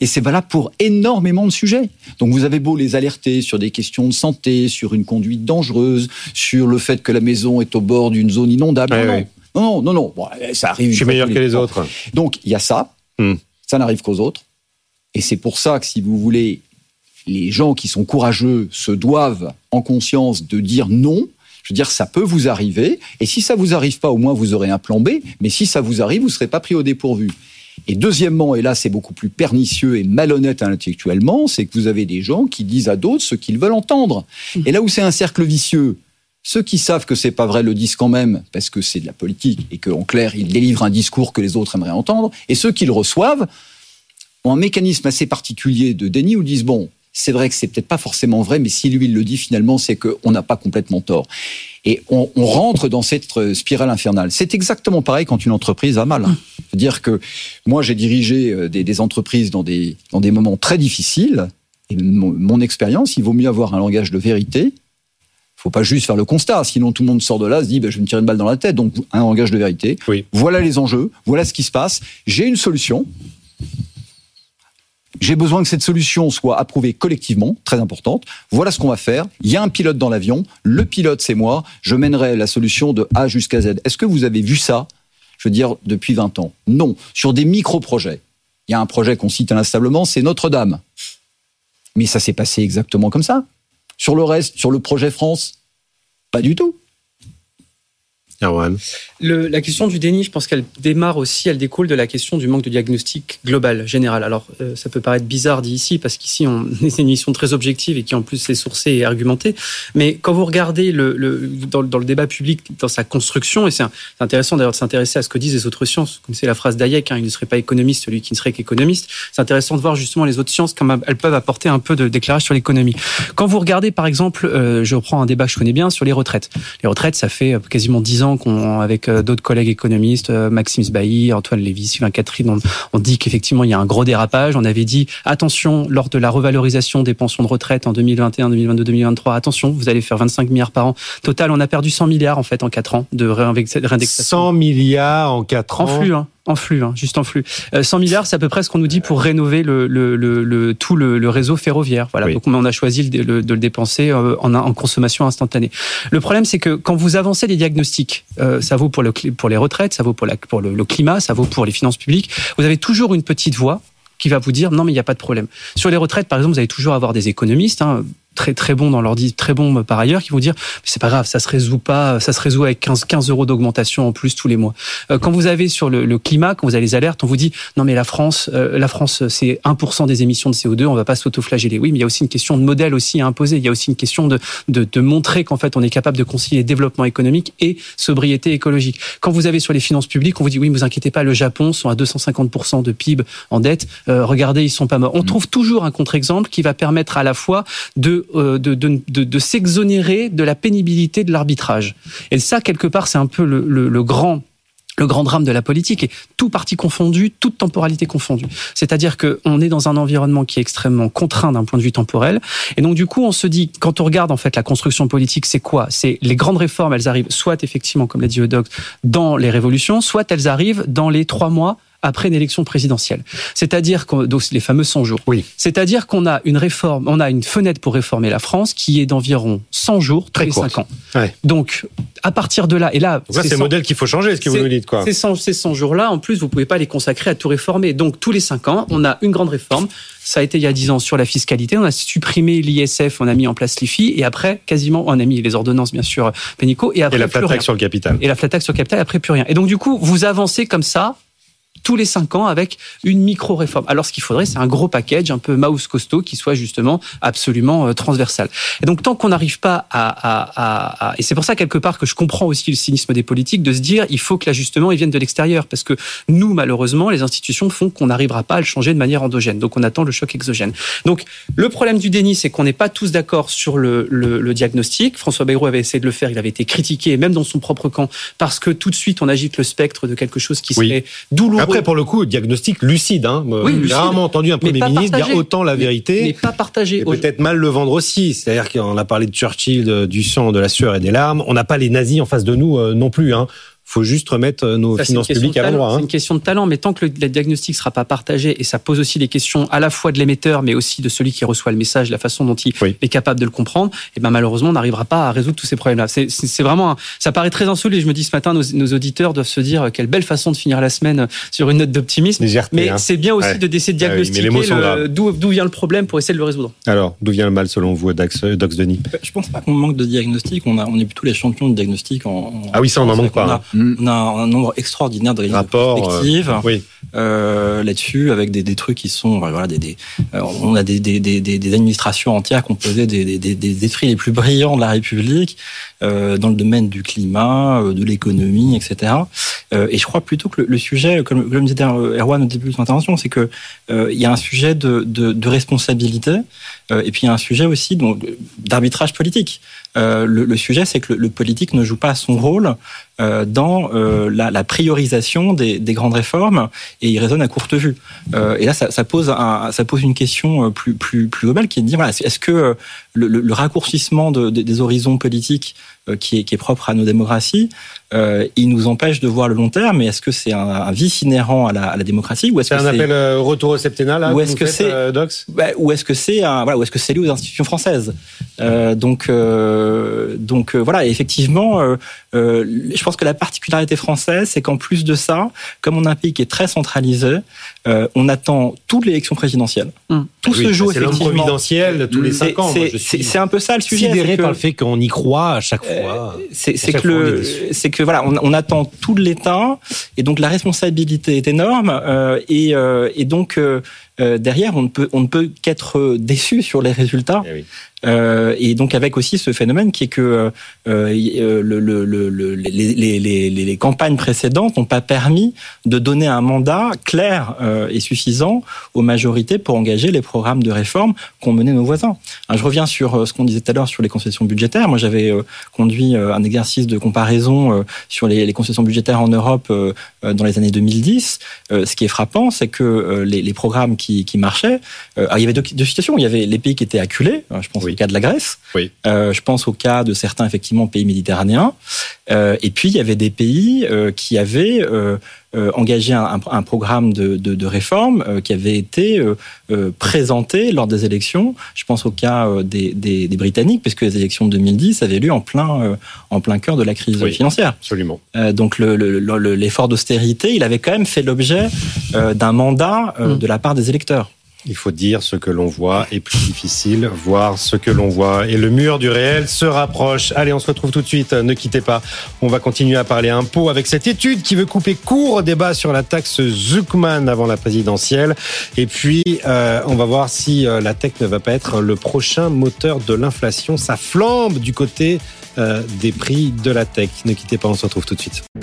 [SPEAKER 5] Et c'est valable pour énormément de sujets. Donc vous avez beau les alerter sur des questions de santé, sur une conduite dangereuse, sur le fait que la maison est au bord d'une zone inondable.
[SPEAKER 2] Ouais,
[SPEAKER 5] non,
[SPEAKER 2] ouais.
[SPEAKER 5] non, non, non, non. Bon, ça arrive.
[SPEAKER 2] Je suis meilleur que les autres.
[SPEAKER 5] Donc il y a ça. Hmm. Ça n'arrive qu'aux autres. Et c'est pour ça que, si vous voulez, les gens qui sont courageux se doivent, en conscience, de dire non. Je veux dire, ça peut vous arriver. Et si ça vous arrive pas, au moins vous aurez un plan B. Mais si ça vous arrive, vous serez pas pris au dépourvu. Et deuxièmement, et là c'est beaucoup plus pernicieux et malhonnête intellectuellement, c'est que vous avez des gens qui disent à d'autres ce qu'ils veulent entendre. Et là où c'est un cercle vicieux, ceux qui savent que c'est pas vrai le disent quand même, parce que c'est de la politique et qu'en clair, ils délivrent un discours que les autres aimeraient entendre. Et ceux qui le reçoivent ont un mécanisme assez particulier de déni où ils disent, bon, c'est vrai que c'est peut-être pas forcément vrai, mais si lui il le dit finalement, c'est qu'on n'a pas complètement tort. Et on, on rentre dans cette spirale infernale. C'est exactement pareil quand une entreprise va mal. C'est-à-dire que moi, j'ai dirigé des, des entreprises dans des, dans des moments très difficiles. Et mon, mon expérience, il vaut mieux avoir un langage de vérité. Il faut pas juste faire le constat, sinon tout le monde sort de là, se dit ben, je vais me tirer une balle dans la tête. Donc un langage de vérité. Oui. Voilà les enjeux, voilà ce qui se passe. J'ai une solution. J'ai besoin que cette solution soit approuvée collectivement, très importante. Voilà ce qu'on va faire. Il y a un pilote dans l'avion. Le pilote, c'est moi. Je mènerai la solution de A jusqu'à Z. Est-ce que vous avez vu ça, je veux dire, depuis vingt ans? Non. Sur des micro-projets. Il y a un projet qu'on cite inlassablement, c'est Notre-Dame. Mais ça s'est passé exactement comme ça. Sur le reste, sur le projet France, pas du tout.
[SPEAKER 4] Le, la question du déni, je pense qu'elle démarre aussi, elle découle de la question du manque de diagnostic global, général. Alors, euh, ça peut paraître bizarre dit ici, parce qu'ici, on est une émission très objective et qui, en plus, est sourcée et argumentée. Mais quand vous regardez le, le, dans, dans le débat public, dans sa construction, et c'est, un, c'est intéressant d'ailleurs de s'intéresser à ce que disent les autres sciences, comme c'est la phrase d'Hayek, hein, il ne serait pas économiste, celui qui ne serait qu'économiste. C'est intéressant de voir justement les autres sciences, comme elles peuvent apporter un peu de, d'éclairage sur l'économie. Quand vous regardez, par exemple, euh, je reprends un débat que je connais bien sur les retraites. Les retraites, ça fait quasiment dix ans qu'on, avec d'autres collègues économistes, Maxime Sbailly, Antoine Lévy, Sylvain Catherine, on, on dit qu'effectivement il y a un gros dérapage. On avait dit attention lors de la revalorisation des pensions de retraite en deux mille vingt et un, deux mille vingt-deux, deux mille vingt-trois, attention, vous allez faire vingt-cinq milliards par an. Total, on a perdu cent milliards en fait en quatre ans de réindexation.
[SPEAKER 2] cent milliards en quatre ans.
[SPEAKER 4] En flux, hein. En flux, hein, juste en flux. Euh, cent milliards, c'est à peu près ce qu'on nous dit pour rénover le, le, le, le, tout le, le réseau ferroviaire. Voilà. Oui. Donc, on a choisi le, le, de le dépenser euh, en, en consommation instantanée. Le problème, c'est que quand vous avancez des diagnostics, euh, ça vaut pour, le, pour les retraites, ça vaut pour, la, pour le, le climat, ça vaut pour les finances publiques. Vous avez toujours une petite voix qui va vous dire non, mais il n'y a pas de problème. Sur les retraites, par exemple, vous allez toujours avoir des économistes, hein, très très bons dans leur dit très bons par ailleurs, qui vont dire mais c'est pas grave, ça se résout pas, ça se résout avec quinze, quinze euros d'augmentation en plus tous les mois. Euh, quand vous avez sur le, le climat, quand vous avez les alertes, on vous dit non mais la France, euh, la France c'est un pour cent des émissions de C O deux, on va pas s'autoflageller. Oui, mais il y a aussi une question de modèle aussi à imposer. Il y a aussi une question de de, de montrer qu'en fait on est capable de concilier développement économique et sobriété écologique. Quand vous avez sur les finances publiques, on vous dit oui, mais vous inquiétez pas, le Japon sont à deux cent cinquante pour cent de P I B en dette. Euh, regardez, ils sont pas morts. On mmh. trouve toujours un contre-exemple qui va permettre à la fois de euh, de, de De, de s'exonérer de la pénibilité de l'arbitrage. Et ça, quelque part, c'est un peu le, le, le grand... le grand drame de la politique, et tout parti confondu, toute temporalité confondue. C'est-à-dire qu'on est dans un environnement qui est extrêmement contraint d'un point de vue temporel, et donc du coup on se dit, quand on regarde en fait la construction politique, c'est quoi? C'est les grandes réformes, elles arrivent soit effectivement, comme l'a dit Eudox, dans les révolutions, soit elles arrivent dans les trois mois après une élection présidentielle. C'est-à-dire qu'on, donc les fameux cent jours. Oui. C'est-à-dire qu'on a une réforme, on a une fenêtre pour réformer la France qui est d'environ cent jours, tous les cinq ans. Ouais. Donc, à partir de là, et là...
[SPEAKER 2] Donc là, c'est, c'est le modèle qu'il faut changer, ce que vous nous dites, quoi.
[SPEAKER 4] Ces cent, ces cent jours-là, en plus, vous pouvez pas les consacrer à tout réformer. Donc, tous les cinq ans, on a une grande réforme. Ça a été il y a dix ans sur la fiscalité. On a supprimé l'I S F, on a mis en place l'I F I, et après, quasiment, on a mis les ordonnances, bien sûr, Pénicaud, et après,
[SPEAKER 2] et la flat tax sur le capital.
[SPEAKER 4] Et la flat tax sur le capital, après, plus rien. Et donc, du coup, vous avancez comme ça, tous les cinq ans avec une micro-réforme. Alors, ce qu'il faudrait, c'est un gros package, un peu mouse costaud, qui soit justement absolument euh, transversal. Et donc, tant qu'on n'arrive pas à, à, à, à... Et c'est pour ça, quelque part, que je comprends aussi le cynisme des politiques, de se dire, il faut que l'ajustement, il vienne de l'extérieur. Parce que nous, malheureusement, les institutions font qu'on n'arrivera pas à le changer de manière endogène. Donc, on attend le choc exogène. Donc, le problème du déni, c'est qu'on n'est pas tous d'accord sur le, le, le diagnostic. François Bayrou avait essayé de le faire, il avait été critiqué, même dans son propre camp, parce que tout de suite, on agite le spectre de quelque chose qui serait oui. douloureux.
[SPEAKER 2] Après, pour le coup, diagnostic lucide. Hein. Oui, lucide. J'ai rarement entendu un Premier ministre dire autant la vérité.
[SPEAKER 4] Mais, mais pas partagé.
[SPEAKER 2] Et peut-être mal le vendre aussi. C'est-à-dire qu'on a parlé de Churchill, de, du sang, de la sueur et des larmes. On n'a pas les nazis en face de nous euh, non plus. Hein. faut juste remettre nos
[SPEAKER 4] ça,
[SPEAKER 2] finances publiques à l'endroit. Hein.
[SPEAKER 4] C'est une question de talent, mais tant que le, le diagnostic sera pas partagé, et ça pose aussi des questions à la fois de l'émetteur, mais aussi de celui qui reçoit le message, la façon dont il oui. est capable de le comprendre, et ben malheureusement, on n'arrivera pas à résoudre tous ces problèmes-là. C'est, c'est, c'est vraiment, un, ça paraît très insolite. Je me dis ce matin, nos, nos auditeurs doivent se dire quelle belle façon de finir la semaine sur une note d'optimisme.
[SPEAKER 2] Légèreté,
[SPEAKER 4] mais
[SPEAKER 2] hein.
[SPEAKER 4] c'est bien aussi ouais. de d'essayer de diagnostiquer ah oui, le, d'où, d'où vient le problème pour essayer de le résoudre.
[SPEAKER 2] Alors, d'où vient le mal selon vous, Dox, Dox Denis?
[SPEAKER 3] Je pense pas qu'on manque de diagnostic. On a, on est plutôt les champions de diagnostic. En, en
[SPEAKER 2] ah oui, ça on n'en manque pas.
[SPEAKER 3] On a,
[SPEAKER 2] hein.
[SPEAKER 3] on a un nombre extraordinaire de perspectives
[SPEAKER 2] euh, oui.
[SPEAKER 3] euh, là-dessus, avec des, des trucs qui sont, voilà, des, des, euh, on a des, des, des, des administrations entières composées des, des, des, des esprits les plus brillants de la République euh, dans le domaine du climat, euh, de l'économie, et cetera. Euh, et je crois plutôt que le, le sujet, comme, comme disait Erwan au début de son intervention, c'est que euh, il y a un sujet de, de, de responsabilité euh, et puis il y a un sujet aussi donc, d'arbitrage politique. Euh, le, le sujet, c'est que le, le politique ne joue pas son rôle euh, dans euh, la, la priorisation des, des grandes réformes et il raisonne à courte vue. Euh, et là, ça, ça, pose un, ça pose une question plus, plus, plus globale qui est de dire, voilà, est-ce que le, le, le raccourcissement de, de, des horizons politiques euh, qui, est, qui est propre à nos démocraties, euh, il nous empêche de voir le long terme, mais est-ce que c'est un, un vice inhérent à la, à la démocratie ou est-ce
[SPEAKER 2] c'est
[SPEAKER 3] que
[SPEAKER 2] un
[SPEAKER 3] c'est...
[SPEAKER 2] appel euh, retour au septennat, là,
[SPEAKER 3] ou est-ce que
[SPEAKER 2] faites,
[SPEAKER 3] c'est
[SPEAKER 2] euh, Dox
[SPEAKER 3] bah, ou est-ce que c'est un, voilà, ou est-ce que c'est lié aux institutions françaises euh, donc euh, donc euh, voilà, effectivement euh, euh, je pense que la particularité française, c'est qu'en plus de ça, comme on a un pays qui est très centralisé, euh, on attend toute l'élection présidentielle.
[SPEAKER 4] Hum.
[SPEAKER 3] Tout
[SPEAKER 2] oui,
[SPEAKER 3] se joue
[SPEAKER 2] c'est
[SPEAKER 3] effectivement.
[SPEAKER 2] C'est l'homme providentiel tous les cinq ans.
[SPEAKER 3] C'est,
[SPEAKER 2] moi, je suis
[SPEAKER 3] c'est, c'est un peu ça le sujet.
[SPEAKER 2] Sidéré
[SPEAKER 3] c'est que,
[SPEAKER 2] par le fait qu'on y croit à chaque fois.
[SPEAKER 3] Euh, c'est c'est chaque que le, c'est que voilà, on, on attend tout de l'État et donc la responsabilité est énorme euh, et, euh, et donc euh, euh, derrière on ne peut on ne peut qu'être déçu sur les résultats.
[SPEAKER 2] Eh oui.
[SPEAKER 3] Euh, et donc avec aussi ce phénomène qui est que euh, euh, le, le, le, le, les, les, les, les campagnes précédentes n'ont pas permis de donner un mandat clair euh, et suffisant aux majorités pour engager les programmes de réforme qu'ont mené nos voisins. Alors, je reviens sur euh, ce qu'on disait tout à l'heure sur les concessions budgétaires. Moi, j'avais euh, conduit euh, un exercice de comparaison euh, sur les, les concessions budgétaires en Europe euh, euh, dans les années deux mille dix. Euh, ce qui est frappant, c'est que euh, les, les programmes qui, qui marchaient, euh, alors, il y avait deux, deux situations. Il y avait les pays qui étaient acculés, je pense oui. au cas de la Grèce,
[SPEAKER 2] oui.
[SPEAKER 3] euh, je pense au cas de certains effectivement pays méditerranéens, euh, et puis il y avait des pays euh, qui avaient euh, euh, engagé un, un, un programme de, de, de réforme euh, qui avait été euh, euh, présenté lors des élections. Je pense au cas euh, des, des, des Britanniques, puisque les élections de deux mille dix avaient lieu en plein, euh, en plein cœur de la crise
[SPEAKER 2] oui,
[SPEAKER 3] financière.
[SPEAKER 2] Absolument.
[SPEAKER 3] Euh, donc le, le, le, l'effort d'austérité, il avait quand même fait l'objet euh, d'un mandat euh, mmh. de la part des électeurs.
[SPEAKER 2] Il faut dire ce que l'on voit est plus difficile, voir ce que l'on voit. Et le mur du réel se rapproche. Allez, on se retrouve tout de suite. Ne quittez pas. On va continuer à parler impôts avec cette étude qui veut couper court au débat sur la taxe Zuckman avant la présidentielle. Et puis, euh, on va voir si euh, la tech ne va pas être le prochain moteur de l'inflation. Ça flambe du côté euh, des prix de la tech. Ne quittez pas, on se retrouve tout de suite.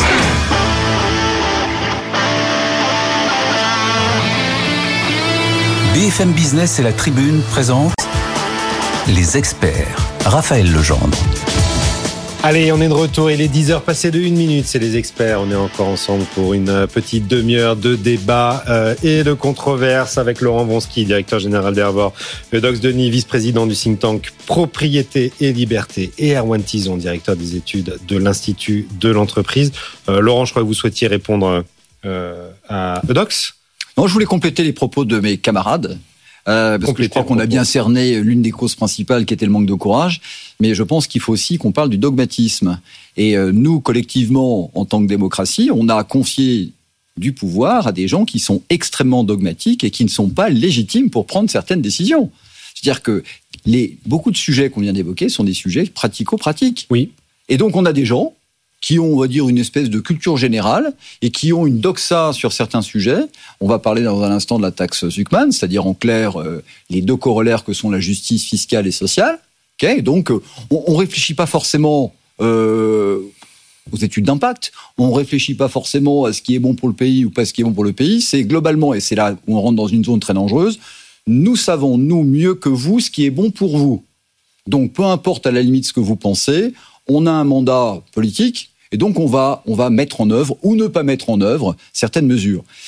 [SPEAKER 1] B F M Business et la Tribune présentent les experts. Raphaël Legendre.
[SPEAKER 2] Allez, on est de retour. Il est dix heures passées de une minute. C'est les experts. On est encore ensemble pour une petite demi-heure de débat euh, et de controverse avec Laurent Vronsky, directeur général d'Hervor, le Dox Denis, vice-président du think tank Propriété et Liberté, et Erwan Tison, directeur des études de l'Institut de l'entreprise. Euh, Laurent, je crois que vous souhaitiez répondre euh, à Dox.
[SPEAKER 5] Non, je voulais compléter les propos de mes camarades, euh, parce que je crois qu'on a bien cerné l'une des causes principales qui était le manque de courage, mais je pense qu'il faut aussi qu'on parle du dogmatisme. Et euh, nous, collectivement, en tant que démocratie, on a confié du pouvoir à des gens qui sont extrêmement dogmatiques et qui ne sont pas légitimes pour prendre certaines décisions. C'est-à-dire que les, beaucoup de sujets qu'on vient d'évoquer sont des sujets pratico-pratiques.
[SPEAKER 2] Oui.
[SPEAKER 5] Et donc, on a des gens qui ont, on va dire, une espèce de culture générale et qui ont une doxa sur certains sujets. On va parler dans un instant de la taxe Zuckman, c'est-à-dire en clair euh, les deux corollaires que sont la justice fiscale et sociale. Okay, donc, euh, on ne réfléchit pas forcément euh, aux études d'impact, on ne réfléchit pas forcément à ce qui est bon pour le pays ou pas ce qui est bon pour le pays. C'est globalement, et c'est là où on rentre dans une zone très dangereuse, nous savons, nous, mieux que vous, ce qui est bon pour vous. Donc, peu importe à la limite ce que vous pensez, on a un mandat politique, et donc on va, on va mettre en œuvre ou ne pas mettre en œuvre certaines mesures.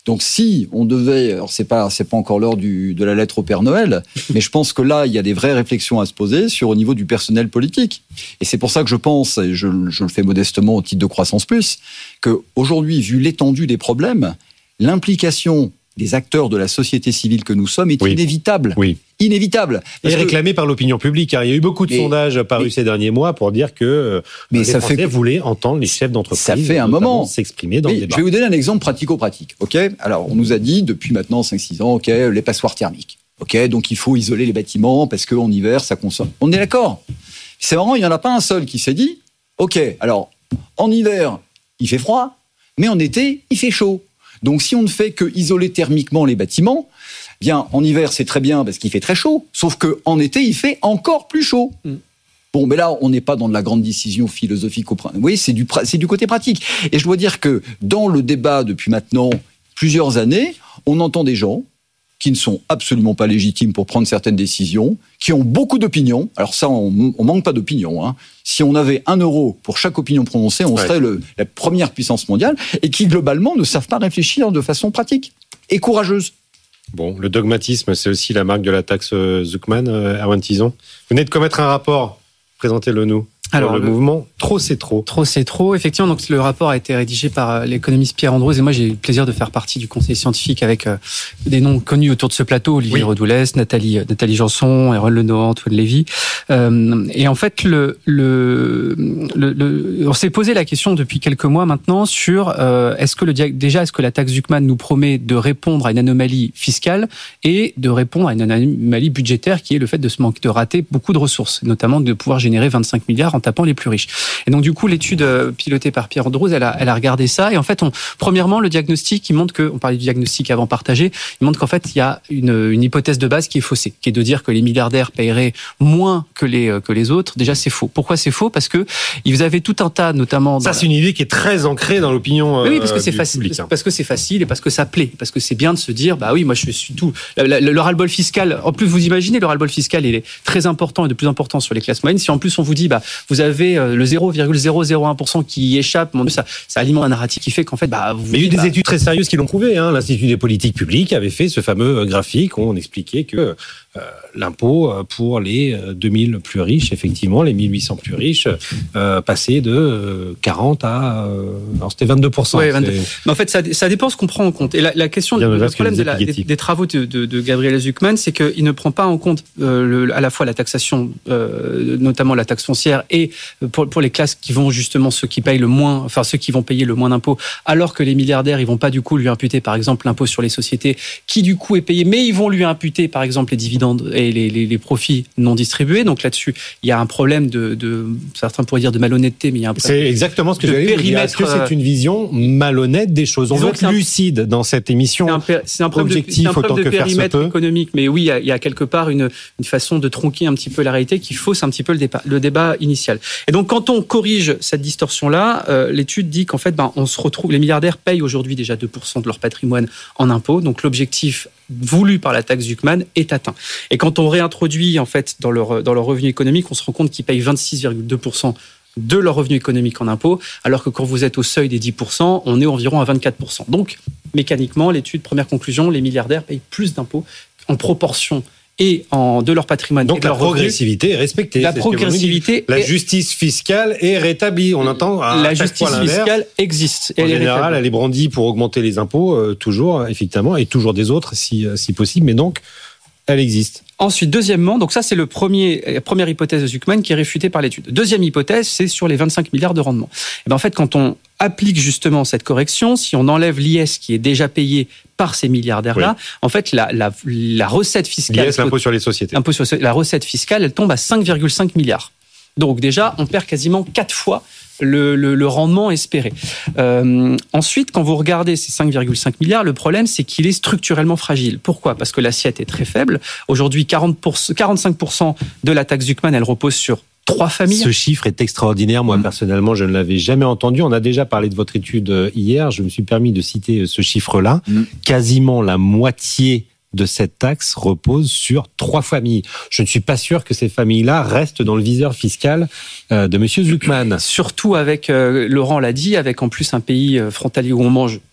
[SPEAKER 5] Donc si on devait, alors c'est pas c'est pas encore l'heure du de la lettre au Père Noël, mais je pense que là il y a des vraies réflexions à se poser sur au niveau du personnel politique. Et c'est pour ça que je pense, et je, je le fais modestement au titre de Croissance Plus, que aujourd'hui, vu l'étendue des problèmes, l'implication des acteurs de la société civile que nous sommes est
[SPEAKER 2] oui.
[SPEAKER 5] inévitable.
[SPEAKER 2] Oui.
[SPEAKER 5] Inévitable.
[SPEAKER 2] Et réclamé par l'opinion publique. Il y a eu beaucoup de
[SPEAKER 5] mais,
[SPEAKER 2] sondages parus mais, ces derniers mois pour dire que mais les ça Français fait, voulaient entendre les chefs d'entreprise
[SPEAKER 5] ça fait un moment
[SPEAKER 2] s'exprimer dans
[SPEAKER 5] mais
[SPEAKER 2] le débat.
[SPEAKER 5] Je vais vous donner un exemple pratico-pratique. Ok. Alors, on nous a dit depuis maintenant cinq six ans, ok, les passoires thermiques. Ok, donc il faut isoler les bâtiments parce qu'en hiver, ça consomme. On est d'accord. C'est marrant, il n'y en a pas un seul qui s'est dit, ok, alors, en hiver, il fait froid, mais en été, il fait chaud. Donc, si on ne fait que isoler thermiquement les bâtiments, bien, en hiver, c'est très bien parce qu'il fait très chaud. Sauf qu'en été, il fait encore plus chaud. Mm. Bon, mais là, on n'est pas dans de la grande décision philosophique. Au... Oui, c'est du, c'est du côté pratique. Et je dois dire que dans le débat depuis maintenant plusieurs années, on entend des gens qui ne sont absolument pas légitimes pour prendre certaines décisions, qui ont beaucoup d'opinions. Alors ça, on, on manque pas d'opinions. Hein. Si on avait un euro pour chaque opinion prononcée, on ouais. serait le, la première puissance mondiale, et qui, globalement, ne savent pas réfléchir de façon pratique et courageuse.
[SPEAKER 2] Bon, le dogmatisme, c'est aussi la marque de la taxe Zuckman, euh, Erwan Tison. Vous venez de commettre un rapport, présentez-le nous. Alors, le, le mouvement Trop c'est trop.
[SPEAKER 4] Trop c'est trop. Effectivement, donc le rapport a été rédigé par l'économiste Pierre Andrews et moi j'ai eu le plaisir de faire partie du conseil scientifique avec euh, des noms connus autour de ce plateau, Olivier oui. Redoulès, Nathalie Nathalie Janson, Erwan Lenoir, Antoine Lévy. Euh, et en fait, le, le, le, le on s'est posé la question depuis quelques mois maintenant sur euh, est-ce que le déjà est-ce que la taxe Zuckman nous promet de répondre à une anomalie fiscale et de répondre à une anomalie budgétaire qui est le fait de se manquer de rater beaucoup de ressources, notamment de pouvoir générer vingt-cinq milliards en tapant les plus riches. Et donc du coup, l'étude pilotée par Pierre Andrews, elle a, elle a regardé ça. Et en fait, on, premièrement, le diagnostic, il montre que, on parlait du diagnostic avant partagé, il montre qu'en fait, il y a une, une hypothèse de base qui est faussée, qui est de dire que les milliardaires paieraient moins que les que les autres. Déjà, c'est faux. Pourquoi c'est faux ? Parce que vous avez tout un tas, notamment.
[SPEAKER 2] Ça, c'est une idée qui est très ancrée dans l'opinion.
[SPEAKER 4] Oui, parce que
[SPEAKER 2] euh,
[SPEAKER 4] c'est facile.
[SPEAKER 2] Public, hein.
[SPEAKER 4] Parce que c'est facile et parce que ça plaît. Parce que c'est bien de se dire, bah oui, moi je suis tout. Le, le, le ras-le-bol fiscal. En plus, vous imaginez, le ras-le-bol fiscal, il est très important et de plus important sur les classes moyennes. Si en plus on vous dit, bah vous avez le zéro virgule zéro zéro un pour cent qui y échappe, mon Dieu, ça, ça alimente un narratif qui fait qu'en fait, bah, vous.
[SPEAKER 2] Mais il y a eu
[SPEAKER 4] bah,
[SPEAKER 2] des études très sérieuses qui l'ont prouvé. Hein. L'Institut des politiques publiques avait fait ce fameux graphique où on expliquait que euh, l'impôt pour les deux mille plus riches, effectivement, les mille huit cents plus riches, euh, passait de quarante à, euh, alors c'était vingt-deux pour cent.
[SPEAKER 4] Ouais, vingt-deux. Mais en fait, ça, ça dépend ce qu'on prend en compte. Et la, la question, le, le problème de la, des, des travaux de, de, de Gabriel Zuckman, c'est qu'il ne prend pas en compte euh, le, à la fois la taxation, euh, notamment la taxe foncière, et pour, pour les classes qui vont justement ceux qui payent le moins, enfin ceux qui vont payer le moins d'impôts, alors que les milliardaires, ils vont pas du coup lui imputer, par exemple, l'impôt sur les sociétés, qui du coup est payé, mais ils vont lui imputer, par exemple, les dividendes et les, les, les profits non distribués. Donc là-dessus, il y a un problème de, de certains pourraient dire de malhonnêteté, mais il y a un problème.
[SPEAKER 2] C'est exactement ce que j'allais vous dire. Est-ce que c'est une vision malhonnête des choses ? On veut être lucide dans cette émission.
[SPEAKER 4] C'est un, pér- c'est un problème objectif, de, c'est un problème de périmètre économique, mais oui, il y a, il y a quelque part une, une façon de tronquer un petit peu la réalité qui fausse un petit peu le débat, le débat initial. Et donc, quand on corrige cette distorsion-là, euh, l'étude dit qu'en fait, ben, on se retrouve, les milliardaires payent aujourd'hui déjà deux pour cent de leur patrimoine en impôts. Donc, l'objectif voulu par la taxe Zuckman est atteint. Et quand on réintroduit, en fait, dans leur, dans leur revenu économique, on se rend compte qu'ils payent vingt-six virgule deux pour cent de leur revenu économique en impôts, alors que quand vous êtes au seuil des dix pour cent, on est environ à vingt-quatre pour cent. Donc, mécaniquement, l'étude, première conclusion, les milliardaires payent plus d'impôts en proportion et en, de leur patrimoine.
[SPEAKER 2] Donc
[SPEAKER 4] et de
[SPEAKER 2] la
[SPEAKER 4] leur
[SPEAKER 2] progressivité
[SPEAKER 4] revenu.
[SPEAKER 2] est respectée.
[SPEAKER 4] La progressivité.
[SPEAKER 2] La
[SPEAKER 4] est...
[SPEAKER 2] justice fiscale est rétablie. On entend à
[SPEAKER 4] la
[SPEAKER 2] chaque
[SPEAKER 4] justice
[SPEAKER 2] fois
[SPEAKER 4] fiscale existe.
[SPEAKER 2] En
[SPEAKER 4] elle
[SPEAKER 2] général,
[SPEAKER 4] est
[SPEAKER 2] elle est brandie pour augmenter les impôts, euh, toujours, effectivement, et toujours des autres, si, si possible. Mais donc, elle existe.
[SPEAKER 4] Ensuite, deuxièmement, donc ça c'est le premier, la première hypothèse de Zuckman qui est réfutée par l'étude. Deuxième hypothèse, c'est sur les vingt-cinq milliards de rendement. Et ben en fait, quand on applique justement cette correction, si on enlève l'I S qui est déjà payé par ces milliardaires-là, oui. en fait, la, la, la recette fiscale...
[SPEAKER 2] L'I S, l'impôt sur les sociétés.
[SPEAKER 4] L'impôt sur la recette fiscale, elle tombe à cinq virgule cinq milliards. Donc déjà, on perd quasiment quatre fois le, le, le rendement espéré. Euh, ensuite, quand vous regardez ces cinq virgule cinq milliards, le problème, c'est qu'il est structurellement fragile. Pourquoi ? Parce que l'assiette est très faible. Aujourd'hui, quarante pour cent, quarante-cinq pour cent de la taxe Zuckman, elle repose sur trois familles.
[SPEAKER 2] Ce chiffre est extraordinaire. Moi, mmh. personnellement, je ne l'avais jamais entendu. On a déjà parlé de votre étude hier. Je me suis permis de citer ce chiffre-là. Mmh. Quasiment la moitié de cette taxe repose sur trois familles. Je ne suis pas sûr que ces familles-là restent dans le viseur fiscal euh, de Monsieur Zuckman.
[SPEAKER 4] Surtout avec, euh, Laurent l'a dit, avec en plus un pays frontalier où on mange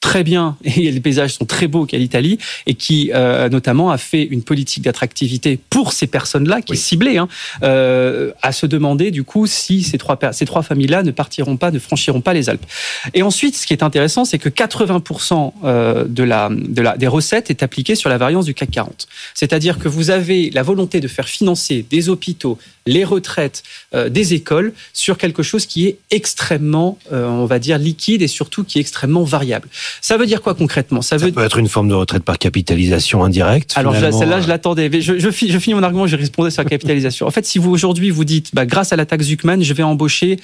[SPEAKER 4] très bien et les paysages sont très beaux qu'à l'Italie et qui euh, notamment a fait une politique d'attractivité pour ces personnes-là qui oui. est ciblée hein, euh, à se demander du coup si ces trois ces trois familles-là ne partiront pas, ne franchiront pas les Alpes. Et ensuite, ce qui est intéressant, c'est que quatre-vingts pour cent de la de la des recettes est appliquée sur la variance du C A C quarante. C'est-à-dire que vous avez la volonté de faire financer des hôpitaux, les retraites, euh, des écoles sur quelque chose qui est extrêmement, euh, on va dire, liquide et surtout qui est extrêmement variable. Ça veut dire quoi concrètement ? Ça,
[SPEAKER 2] ça
[SPEAKER 4] veut...
[SPEAKER 2] peut être une forme de retraite par capitalisation indirecte.
[SPEAKER 4] Alors
[SPEAKER 2] finalement.
[SPEAKER 4] celle-là, je l'attendais. Mais je, je, je finis mon argument, je répondais sur la capitalisation. En fait, si vous aujourd'hui vous dites, bah, grâce à la taxe Zucman, je vais embaucher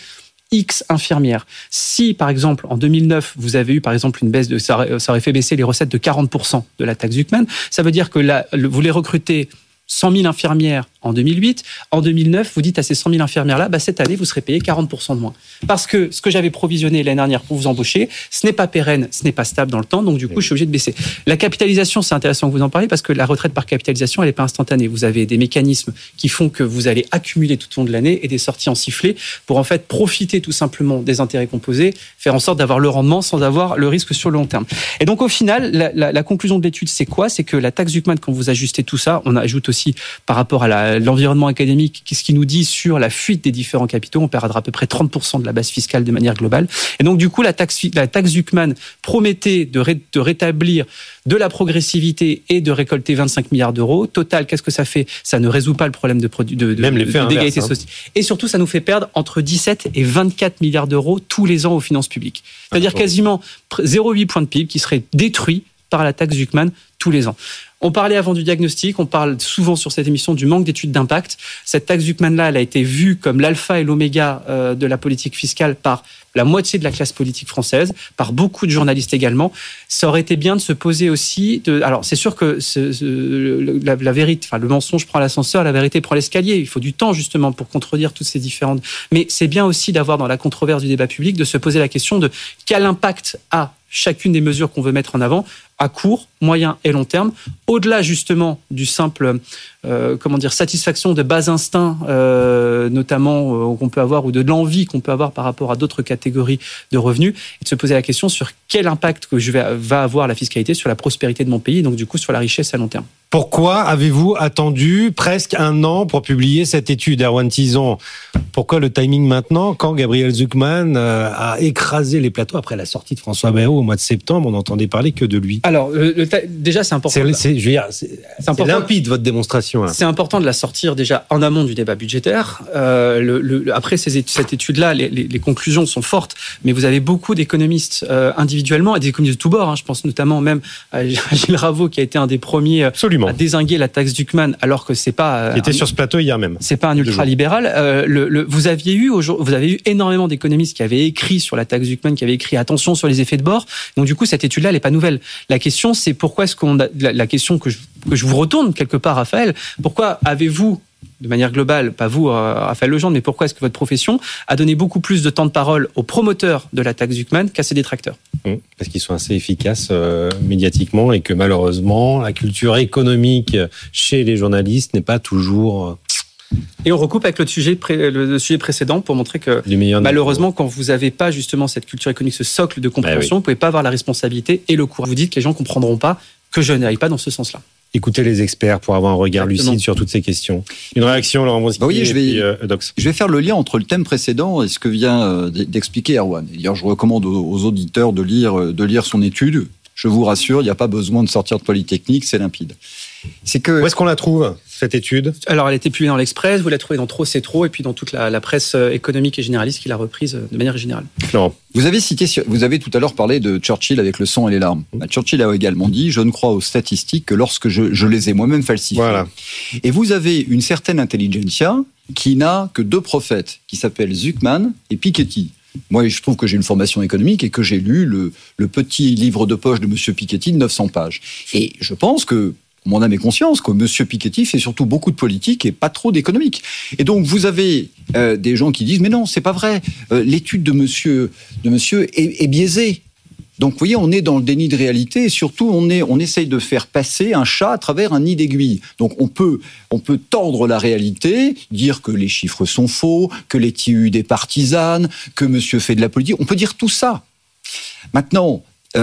[SPEAKER 4] X infirmières. Si, par exemple, en deux mille neuf, vous avez eu, par exemple, une baisse de, ça aurait, ça aurait fait baisser les recettes de quarante pour cent de la taxe Zucman, ça veut dire que là, vous les recrutez cent mille infirmières en deux mille huit. En deux mille neuf, vous dites à ces cent mille infirmières-là, bah, cette année, vous serez payé quarante pour cent de moins. Parce que ce que j'avais provisionné l'année dernière pour vous embaucher, ce n'est pas pérenne, ce n'est pas stable dans le temps, donc du coup, oui. je suis obligé de baisser. La capitalisation, c'est intéressant que vous en parliez parce que la retraite par capitalisation, elle n'est pas instantanée. Vous avez des mécanismes qui font que vous allez accumuler tout au long de l'année et des sorties en sifflet pour en fait profiter tout simplement des intérêts composés, faire en sorte d'avoir le rendement sans avoir le risque sur le long terme. Et donc, au final, la, la, la conclusion de l'étude, c'est quoi ? C'est que la taxe Zucman, quand vous ajustez tout ça, on ajoute aussi par rapport à la, l'environnement académique, qu'est-ce qu'il nous dit sur la fuite des différents capitaux ? On perdra à peu près trente pour cent de la base fiscale de manière globale. Et donc, du coup, la taxe, la taxe Zucman promettait de, ré, de rétablir de la progressivité et de récolter vingt-cinq milliards d'euros. Total, qu'est-ce que ça fait ? Ça ne résout pas le problème de, de, de,
[SPEAKER 2] Même
[SPEAKER 4] de,
[SPEAKER 2] l'effet
[SPEAKER 4] de d'égalité
[SPEAKER 2] inverse,
[SPEAKER 4] sociale. Hein. Et surtout, ça nous fait perdre entre dix-sept et vingt-quatre milliards d'euros tous les ans aux finances publiques. C'est-à-dire ah, quasiment zéro virgule huit points de P I B qui serait détruit par la taxe Zucman tous les ans. On parlait avant du diagnostic, on parle souvent sur cette émission du manque d'études d'impact. Cette taxe Zucman-là, elle a été vue comme l'alpha et l'oméga euh, de la politique fiscale par la moitié de la classe politique française, par beaucoup de journalistes également. Ça aurait été bien de se poser aussi... De... Alors, c'est sûr que ce, ce, la, la vérité, enfin, le mensonge prend l'ascenseur, la vérité prend l'escalier. Il faut du temps, justement, pour contredire toutes ces différentes... Mais c'est bien aussi d'avoir, dans la controverse du débat public, de se poser la question de quel impact a chacune des mesures qu'on veut mettre en avant à court, moyen et long terme, au-delà justement du simple, euh, comment dire, satisfaction de bas instincts, euh, notamment euh, qu'on peut avoir, ou de l'envie qu'on peut avoir par rapport à d'autres catégories de revenus, et de se poser la question sur quel impact que je vais, va avoir la fiscalité sur la prospérité de mon pays, donc du coup sur la richesse à long terme.
[SPEAKER 2] Pourquoi avez-vous attendu presque un an pour publier cette étude, Erwan Tizon ? Pourquoi le timing maintenant, quand Gabriel Zucman euh, a écrasé les plateaux après la sortie de François Bayrou au mois de septembre, on n'entendait parler que de lui ?
[SPEAKER 4] Alors, le, le, déjà, c'est important.
[SPEAKER 2] C'est, c'est, je veux dire, c'est, c'est, c'est limpide, votre démonstration. Là.
[SPEAKER 4] C'est important de la sortir déjà en amont du débat budgétaire. Euh, le, le, après ces études, cette étude-là, les, les, les conclusions sont fortes, mais vous avez beaucoup d'économistes euh, individuellement, et des économistes de tous bords. Hein, je pense notamment même à Gilles Raveau, qui a été un des premiers Absolument. à dézinguer la taxe Zucman, alors que c'est pas...
[SPEAKER 2] Qui était un, sur ce plateau hier même.
[SPEAKER 4] C'est pas un ultra-libéral. Euh, le, le, vous aviez eu, vous avez eu énormément d'économistes qui avaient écrit sur la taxe Zucman, qui avaient écrit attention sur les effets de bord. Donc du coup, cette étude-là, elle n'est pas nouvelle. La question, c'est pourquoi est-ce qu'on a, la, la question que je, que je vous retourne quelque part, Raphaël, pourquoi avez-vous, de manière globale, pas vous, Raphaël Legendre, mais pourquoi est-ce que votre profession a donné beaucoup plus de temps de parole aux promoteurs de la taxe Zucman qu'à ses détracteurs ?
[SPEAKER 2] Mmh, parce qu'ils sont assez efficaces euh, médiatiquement et que malheureusement, la culture économique chez les journalistes n'est pas toujours...
[SPEAKER 4] Et on recoupe avec le sujet, pré, le sujet précédent pour montrer que malheureusement, quand vous n'avez pas justement cette culture économique, ce socle de compréhension, bah oui. vous ne pouvez pas avoir la responsabilité et le courage. Vous dites que les gens ne comprendront pas que je n'aille pas dans ce sens-là.
[SPEAKER 2] Écoutez les experts pour avoir un regard Exactement. lucide sur toutes ces questions. Une réaction, Laurent Bronski,
[SPEAKER 5] bah oui, je vais,
[SPEAKER 2] et puis, euh, Dox.
[SPEAKER 5] Je vais faire le lien entre le thème précédent et ce que vient d'expliquer Erwan. D'ailleurs, je recommande aux auditeurs de lire, de lire son étude. Je vous rassure, il n'y a pas besoin de sortir de Polytechnique, c'est limpide.
[SPEAKER 2] C'est que... Où est-ce qu'on la trouve, cette étude ?
[SPEAKER 4] Alors, elle a été publiée dans l'Express, vous la trouvez dans Trop c'est trop, et puis dans toute la, la presse économique et généraliste qui l'a reprise de manière générale.
[SPEAKER 2] Non.
[SPEAKER 5] Vous avez cité, vous avez tout à l'heure parlé de Churchill avec le sang et les larmes. Mmh. Churchill a également dit « Je ne crois aux statistiques que lorsque je, je les ai moi-même falsifiées. Voilà. » Et vous avez une certaine intelligentsia qui n'a que deux prophètes, qui s'appellent Zucman et Piketty. Moi, je trouve que j'ai une formation économique et que j'ai lu le, le petit livre de poche de M. Piketty de neuf cents pages. Et je pense que mon âme est conscience que M. Piketty fait surtout beaucoup de politique et pas trop d'économique. Et donc, vous avez euh, des gens qui disent « Mais non, c'est pas vrai. Euh, l'étude de monsieur, de monsieur est, est biaisée. » Donc, vous voyez, on est dans le déni de réalité et surtout, on, est, on essaye de faire passer un chat à travers un nid d'aiguille. Donc, on peut, on peut tordre la réalité, dire que les chiffres sont faux, que les T U D est partisane, que monsieur fait de la politique. On peut dire tout ça. Maintenant, euh,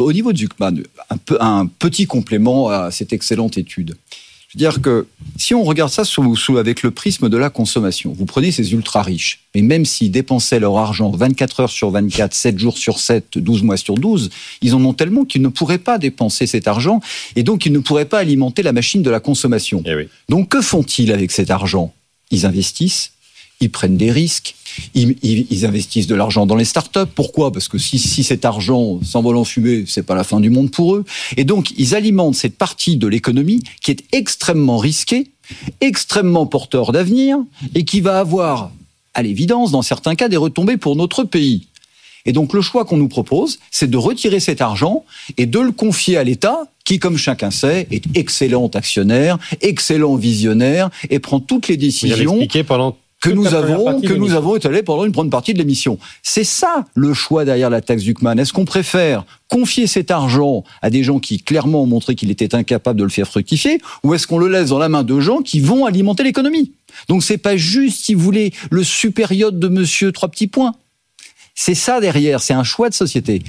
[SPEAKER 5] Au niveau de Zucman, un, peu, un petit complément à cette excellente étude. Je veux dire que si on regarde ça sous, sous, avec le prisme de la consommation, vous prenez ces ultra-riches, mais même s'ils dépensaient leur argent vingt-quatre heures sur vingt-quatre, sept jours sur sept, douze mois sur douze, ils en ont tellement qu'ils ne pourraient pas dépenser cet argent et donc ils ne pourraient pas alimenter la machine de la consommation.
[SPEAKER 2] Eh oui.
[SPEAKER 5] Donc que font-ils avec cet argent ? Ils investissent, ils prennent des risques, ils, ils, ils investissent de l'argent dans les startups. Pourquoi ? Parce que si, si cet argent s'envole en fumée, c'est pas la fin du monde pour eux. Et donc, ils alimentent cette partie de l'économie qui est extrêmement risquée, extrêmement porteur d'avenir et qui va avoir, à l'évidence, dans certains cas, des retombées pour notre pays. Et donc, le choix qu'on nous propose, c'est de retirer cet argent et de le confier à l'État, qui, comme chacun sait, est excellent actionnaire, excellent visionnaire et prend toutes les décisions
[SPEAKER 2] pendant
[SPEAKER 5] que nous avons, que nous avons étalées pendant une bonne partie de l'émission. C'est ça le choix derrière la taxe Zucman. Est-ce qu'on préfère confier cet argent à des gens qui clairement ont montré qu'il était incapable de le faire fructifier, ou est-ce qu'on le laisse dans la main de gens qui vont alimenter l'économie ? Donc c'est pas juste, si vous voulez, le supérieur de monsieur trois petits points. C'est ça derrière, c'est un choix de société.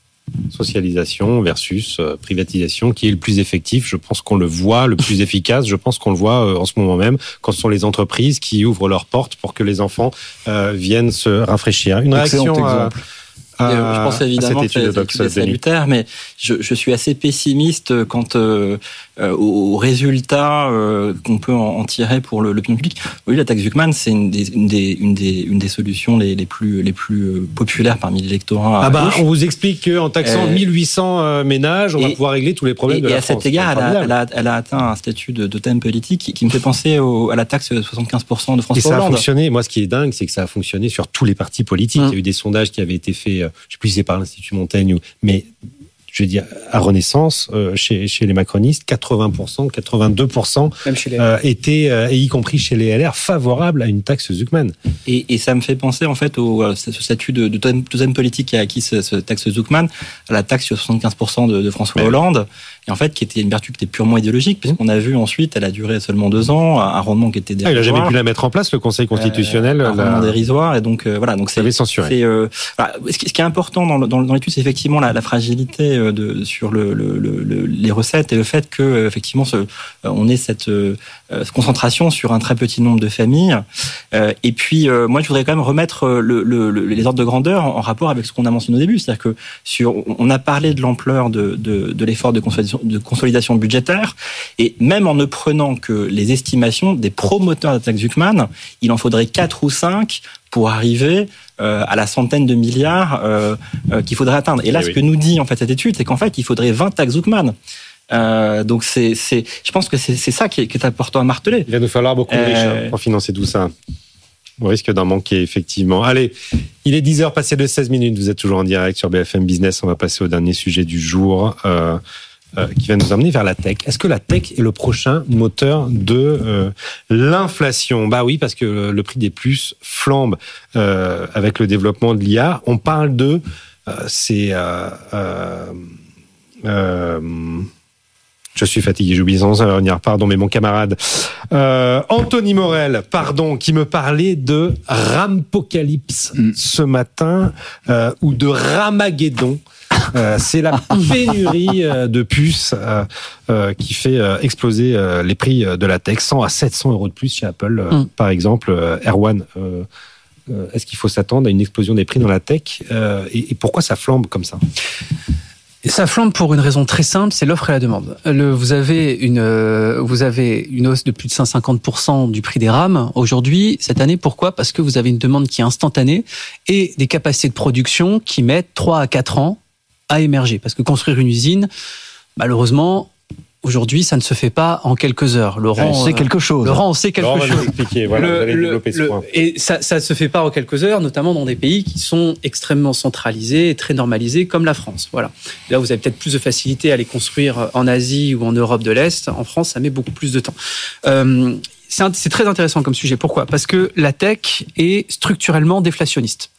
[SPEAKER 2] Socialisation versus euh, privatisation, qui est le plus effectif. Je pense qu'on le voit, le plus efficace. Je pense qu'on le voit euh, en ce moment même, quand ce sont les entreprises qui ouvrent leurs portes pour que les enfants euh, viennent se rafraîchir. Une
[SPEAKER 5] Excellent
[SPEAKER 2] réaction à,
[SPEAKER 5] exemple.
[SPEAKER 2] à,
[SPEAKER 3] je pense évidemment
[SPEAKER 2] à cette étude,
[SPEAKER 3] que c'est salutaire, mais je, je suis assez pessimiste quant euh, euh, aux résultats euh, qu'on peut en, en tirer pour le, l'opinion publique. Oui, la taxe Zucman, c'est une des, une des, une des, une des solutions les, les plus, les plus populaires parmi l'électorat.
[SPEAKER 2] Ah bah, on vous explique qu'en taxant euh, mille huit cents euh, ménages, on et, va pouvoir régler tous les problèmes
[SPEAKER 3] et,
[SPEAKER 2] de la
[SPEAKER 3] et à
[SPEAKER 2] France.
[SPEAKER 3] cet égard, elle a, elle, a, elle a atteint un statut de, de thème politique qui, qui me fait penser au, à la taxe de soixante-quinze pour cent de François Hollande.
[SPEAKER 2] Et ça a fonctionné. Moi, ce qui est dingue, c'est que ça a fonctionné sur tous les partis politiques. Mmh. Il y a eu des sondages qui avaient été faits, je ne sais plus si c'est par l'Institut Montaigne, mais je veux dire, à Renaissance, euh, chez, chez les macronistes, quatre-vingts pour cent, quatre-vingt-deux pour cent
[SPEAKER 4] Même chez les...
[SPEAKER 2] euh, étaient, euh, et y compris chez les L R, favorables à une taxe Zucman.
[SPEAKER 3] Et, et ça me fait penser, en fait, au, à ce statut de, de deuxième politique qui a acquis ce, ce taxe Zucman, à la taxe sur soixante-quinze pour cent de, de François ouais. Hollande, et en fait, qui était une vertu qui était purement idéologique, puisqu'on a vu ensuite, elle a duré seulement deux ans, un rendement qui était dérisoire.
[SPEAKER 2] Ah, il n'a jamais pu la mettre en place, le Conseil constitutionnel.
[SPEAKER 3] Euh, un
[SPEAKER 2] la...
[SPEAKER 3] rendement dérisoire, et donc, euh, voilà. Donc, c'est,
[SPEAKER 2] censuré.
[SPEAKER 3] C'est, euh, voilà. Ce qui est important dans, dans, dans l'étude, c'est effectivement la, la fragilité de, sur le Le, le, le, les recettes et le fait que effectivement ce, on ait cette, euh, cette concentration sur un très petit nombre de familles. Euh, et puis euh, moi je voudrais quand même remettre le, le, le, les ordres de grandeur en, en rapport avec ce qu'on a mentionné au début, c'est-à-dire que sur, on a parlé de l'ampleur de, de, de l'effort de consolidation, de consolidation budgétaire, et même en ne prenant que les estimations des promoteurs de la taxe Zucman, il en faudrait quatre ou cinq pour arriver euh, à la centaine de milliards euh, euh, qu'il faudrait atteindre. Et là, et ce oui. que nous dit en fait cette étude, c'est qu'en fait, il faudrait vingt taxes Zucman. Euh, donc, c'est, c'est, je pense que c'est, c'est ça qui est, qui est important à marteler.
[SPEAKER 2] Il va nous falloir beaucoup de riches euh... pour financer tout ça. Au risque d'en manquer, effectivement. Allez, il est dix heures passées de seize minutes. Vous êtes toujours en direct sur B F M Business. On va passer au dernier sujet du jour. Euh, Euh, qui va nous emmener vers la tech. Est-ce que la tech est le prochain moteur de euh, l'inflation ? Bah oui, parce que le prix des puces flambe euh, avec le développement de l'I A. On parle de euh, c'est euh, euh, euh, je suis fatigué, j'oublie sans revenir, pardon, mais mon camarade euh, Anthony Morel, pardon, qui me parlait de Rampocalypse mm. ce matin euh, ou de Ramageddon. Euh, c'est la pénurie euh, de puces euh, euh, qui fait euh, exploser euh, les prix de la tech, cent à sept cents euros de plus chez Apple, euh, mm. par exemple. Euh, Erwan, euh, euh, est-ce qu'il faut s'attendre à une explosion des prix dans la tech euh, et, et pourquoi ça flambe comme ça ?
[SPEAKER 4] Ça flambe pour une raison très simple, c'est l'offre et la demande. Le, vous avez une, euh, vous avez une hausse de plus de cent cinquante pour cent du prix des rames aujourd'hui, cette année. Pourquoi ? Parce que vous avez une demande qui est instantanée et des capacités de production qui mettent trois à quatre ans à émerger. Parce que construire une usine, malheureusement, aujourd'hui, ça ne se fait pas en quelques heures. Laurent,
[SPEAKER 5] on sait quelque chose.
[SPEAKER 4] Laurent, on sait quelque
[SPEAKER 2] Laurent,
[SPEAKER 4] chose.
[SPEAKER 2] Expliquer. Voilà, le, vous allez développer ce point.
[SPEAKER 4] Et ça, ça ne se fait pas en quelques heures, notamment dans des pays qui sont extrêmement centralisés et très normalisés, comme la France. Voilà. Là, vous avez peut-être plus de facilité à les construire en Asie ou en Europe de l'Est. En France, ça met beaucoup plus de temps. Euh, c'est, un, c'est très intéressant comme sujet. Pourquoi ? Parce que la tech est structurellement déflationniste.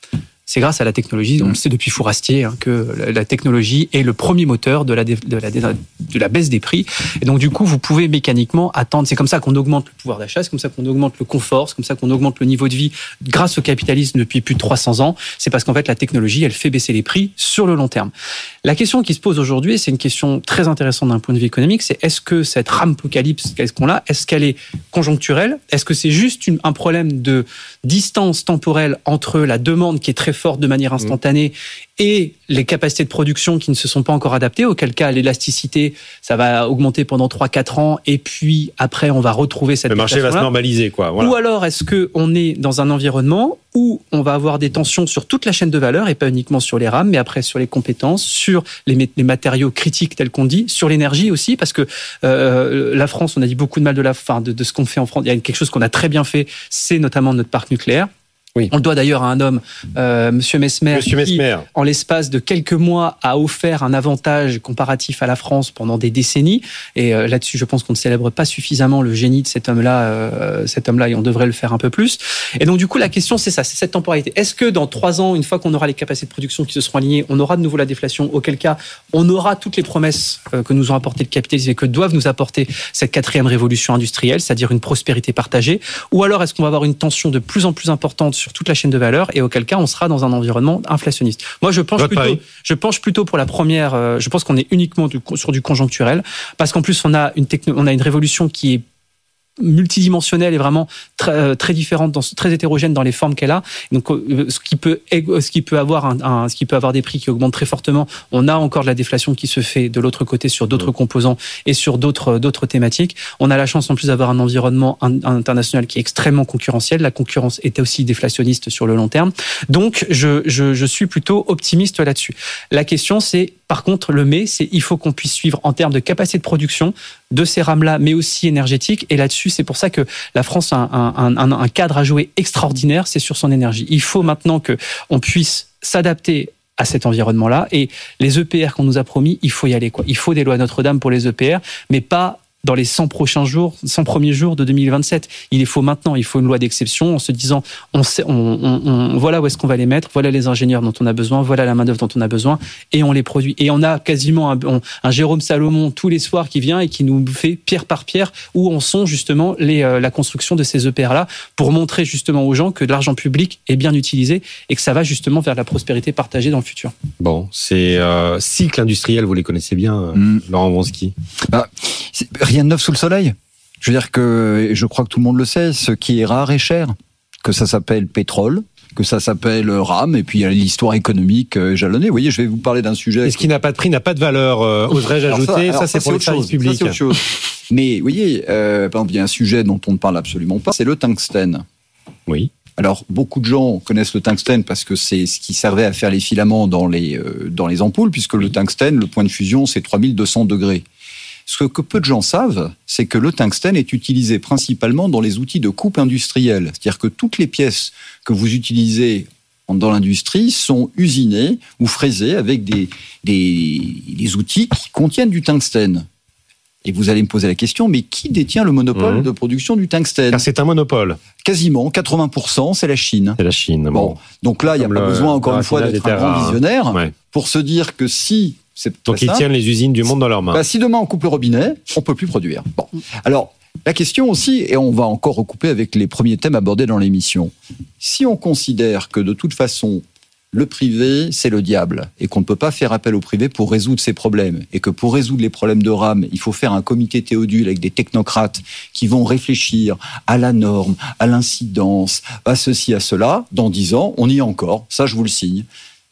[SPEAKER 4] c'est grâce à la technologie. On le sait depuis Fourastier hein, que la, la technologie est le premier moteur de la, de, la, de la baisse des prix. Et donc, du coup, vous pouvez mécaniquement attendre. C'est comme ça qu'on augmente le pouvoir d'achat, c'est comme ça qu'on augmente le confort, c'est comme ça qu'on augmente le niveau de vie grâce au capitalisme depuis plus de trois cents ans. C'est parce qu'en fait, la technologie, elle fait baisser les prix sur le long terme. La question qui se pose aujourd'hui, c'est une question très intéressante d'un point de vue économique, c'est est-ce que cette ramepocalypse qu'est-ce qu'on a, est-ce qu'elle est conjoncturelle? Est-ce que c'est juste une, un problème de distance temporelle entre la demande qui est très forte de manière instantanée et les capacités de production qui ne se sont pas encore adaptées, auquel cas l'élasticité, ça va augmenter pendant trois à quatre ans et puis après on va retrouver cette
[SPEAKER 2] le marché va se normaliser quoi. Voilà.
[SPEAKER 4] Ou alors est-ce qu'on est dans un environnement où on va avoir des tensions sur toute la chaîne de valeur et pas uniquement sur les rames, mais après sur les compétences, sur les, les matériaux critiques tels qu'on dit, sur l'énergie aussi, parce que euh, la France, on a dit beaucoup de mal de la fin de, de ce qu'on fait en France. Il y a quelque chose qu'on a très bien fait, c'est notamment notre parc nucléaire. Oui. On le doit d'ailleurs à un homme, euh, Monsieur Messmer,
[SPEAKER 2] Monsieur
[SPEAKER 4] qui,
[SPEAKER 2] Messmer,
[SPEAKER 4] en l'espace de quelques mois, a offert un avantage comparatif à la France pendant des décennies. Et euh, là-dessus, je pense qu'on ne célèbre pas suffisamment le génie de cet homme-là, euh, cet homme-là, et on devrait le faire un peu plus. Et donc, du coup, la question, c'est ça, c'est cette temporalité. Est-ce que dans trois ans, une fois qu'on aura les capacités de production qui se seront alignées, on aura de nouveau la déflation, auquel cas, on aura toutes les promesses euh, que nous ont apporté le capitalisme et que doivent nous apporter cette quatrième révolution industrielle, c'est-à-dire une prospérité partagée, ou alors est-ce qu'on va avoir une tension de plus en plus importante sur toute la chaîne de valeur et auquel cas on sera dans un environnement inflationniste. Moi, je penche plutôt, je penche plutôt pour la première. Euh, je pense qu'on est uniquement du, sur du conjoncturel parce qu'en plus on a une techno, on a une révolution qui est multidimensionnelle et vraiment très, très différente, dans, très hétérogène dans les formes qu'elle a. Donc, ce qui peut, ce qui peut avoir un, un, ce qui peut avoir des prix qui augmentent très fortement. On a encore de la déflation qui se fait de l'autre côté sur d'autres mmh. composants et sur d'autres, d'autres thématiques. On a la chance en plus d'avoir un environnement international qui est extrêmement concurrentiel. La concurrence est aussi déflationniste sur le long terme. Donc, je, je, je suis plutôt optimiste là-dessus. La question, c'est par contre, le mais, c'est il faut qu'on puisse suivre en termes de capacité de production de ces rames-là, mais aussi énergétique. Et là-dessus, c'est pour ça que la France a un, un, un, un cadre à jouer extraordinaire, c'est sur son énergie. Il faut maintenant qu'on puisse s'adapter à cet environnement-là. Et les E P R qu'on nous a promis, il faut y aller, quoi. Il faut des lois Notre-Dame pour les E P R, mais pas dans les cent prochains jours, cent premiers jours de deux mille vingt-sept. Il les faut maintenant. Il faut une loi d'exception en se disant, on sait, on, on, on, voilà où est-ce qu'on va les mettre, voilà les ingénieurs dont on a besoin, voilà la main-d'œuvre dont on a besoin, et on les produit. Et on a quasiment un, on, un Jérôme Salomon tous les soirs qui vient et qui nous fait pierre par pierre où en sont justement les, euh, la construction de ces E P R-là pour montrer justement aux gens que l'argent public est bien utilisé et que ça va justement vers la prospérité partagée dans le futur.
[SPEAKER 2] Bon, ces euh, cycles industriels, vous les connaissez bien, mmh. Laurent Wronski.
[SPEAKER 5] Bah, c'est... Rien de neuf sous le soleil. Je veux dire que, je crois que tout le monde le sait, ce qui est rare est cher. Que ça s'appelle pétrole, que ça s'appelle rame, et puis il y a l'histoire économique jalonnée. Vous voyez, je vais vous parler d'un sujet...
[SPEAKER 2] Et ce qui n'a pas de prix n'a pas de valeur, euh, oserais-je ajouter. Ça, alors ça, c'est ça, pour les services publics. Ça, c'est autre chose.
[SPEAKER 5] Mais vous voyez, euh, par exemple, il y a un sujet dont on ne parle absolument pas, c'est le tungstène.
[SPEAKER 2] Oui.
[SPEAKER 5] Alors, beaucoup de gens connaissent le tungstène parce que c'est ce qui servait à faire les filaments dans les, euh, dans les ampoules, puisque le tungstène, le point de fusion, c'est trois mille deux cents degrés. Ce que peu de gens savent, c'est que le tungstène est utilisé principalement dans les outils de coupe industrielle. C'est-à-dire que toutes les pièces que vous utilisez dans l'industrie sont usinées ou fraisées avec des, des, des outils qui contiennent du tungstène. Et vous allez me poser la question, mais qui détient le monopole mmh. de production du tungstène ?
[SPEAKER 2] Car c'est un monopole.
[SPEAKER 5] Quasiment, quatre-vingts pour cent, c'est la Chine.
[SPEAKER 2] C'est la Chine. Bon,
[SPEAKER 5] bon donc là, il n'y a pas le, besoin, encore une fois, d'être un grand visionnaire
[SPEAKER 2] ouais.
[SPEAKER 5] pour se dire que si...
[SPEAKER 2] Donc ils tiennent les usines du monde dans leurs mains.
[SPEAKER 5] Bah, si demain on coupe le robinet, on peut plus produire. Bon. Alors, la question aussi, et on va encore recouper avec les premiers thèmes abordés dans l'émission, si on considère que de toute façon, le privé, c'est le diable, et qu'on ne peut pas faire appel au privé pour résoudre ces problèmes, et que pour résoudre les problèmes de rame, il faut faire un comité Théodule avec des technocrates qui vont réfléchir à la norme, à l'incidence, à ceci, à cela, dans dix ans, on y est encore, ça je vous le signe.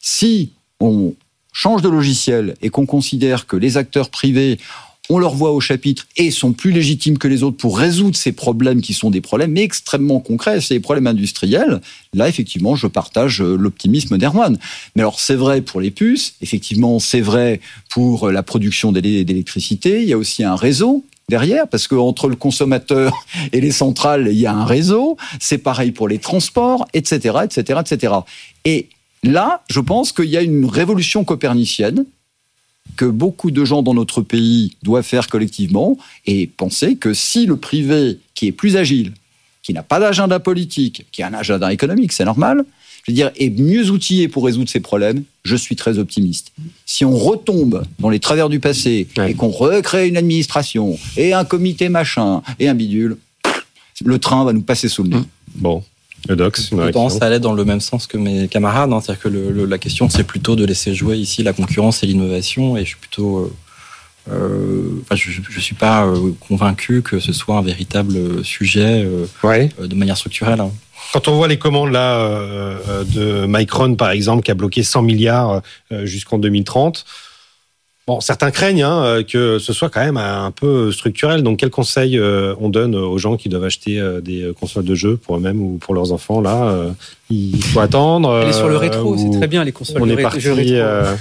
[SPEAKER 5] Si on change de logiciel et qu'on considère que les acteurs privés, on leur voit au chapitre et sont plus légitimes que les autres pour résoudre ces problèmes qui sont des problèmes extrêmement concrets, c'est des problèmes industriels, là, effectivement, je partage l'optimisme d'Erwan. Mais alors, c'est vrai pour les puces, effectivement, c'est vrai pour la production d'électricité, il y a aussi un réseau derrière, parce qu'entre le consommateur et les centrales, il y a un réseau, c'est pareil pour les transports, et cetera, et cetera, et cetera. Et là, je pense qu'il y a une révolution copernicienne que beaucoup de gens dans notre pays doivent faire collectivement et penser que si le privé, qui est plus agile, qui n'a pas d'agenda politique, qui a un agenda économique, c'est normal, je veux dire, est mieux outillé pour résoudre ces problèmes, je suis très optimiste. Si on retombe dans les travers du passé ouais. et qu'on recrée une administration et un comité machin et un bidule, le train va nous passer sous le nez.
[SPEAKER 2] Bon. Le dox,
[SPEAKER 3] une réaction. Je pense à aller dans le même sens que mes camarades. Hein, c'est-à-dire que le, le, la question, c'est plutôt de laisser jouer ici la concurrence et l'innovation. Et je suis plutôt... Euh, euh, enfin, je ne suis pas euh, convaincu que ce soit un véritable sujet euh, ouais. euh, de manière structurelle. Hein.
[SPEAKER 2] Quand on voit les commandes là euh, de Micron, par exemple, qui a bloqué cent milliards euh, jusqu'en deux mille trente, bon, certains craignent hein, que ce soit quand même un peu structurel. Donc, quels conseils euh, on donne aux gens qui doivent acheter euh, des consoles de jeux pour eux-mêmes ou pour leurs enfants là euh, il faut attendre.
[SPEAKER 4] Elle est sur le rétro, c'est très bien les consoles.
[SPEAKER 2] On
[SPEAKER 4] de
[SPEAKER 2] est
[SPEAKER 4] ré-
[SPEAKER 2] parti.
[SPEAKER 4] jeux rétro.
[SPEAKER 2] Euh...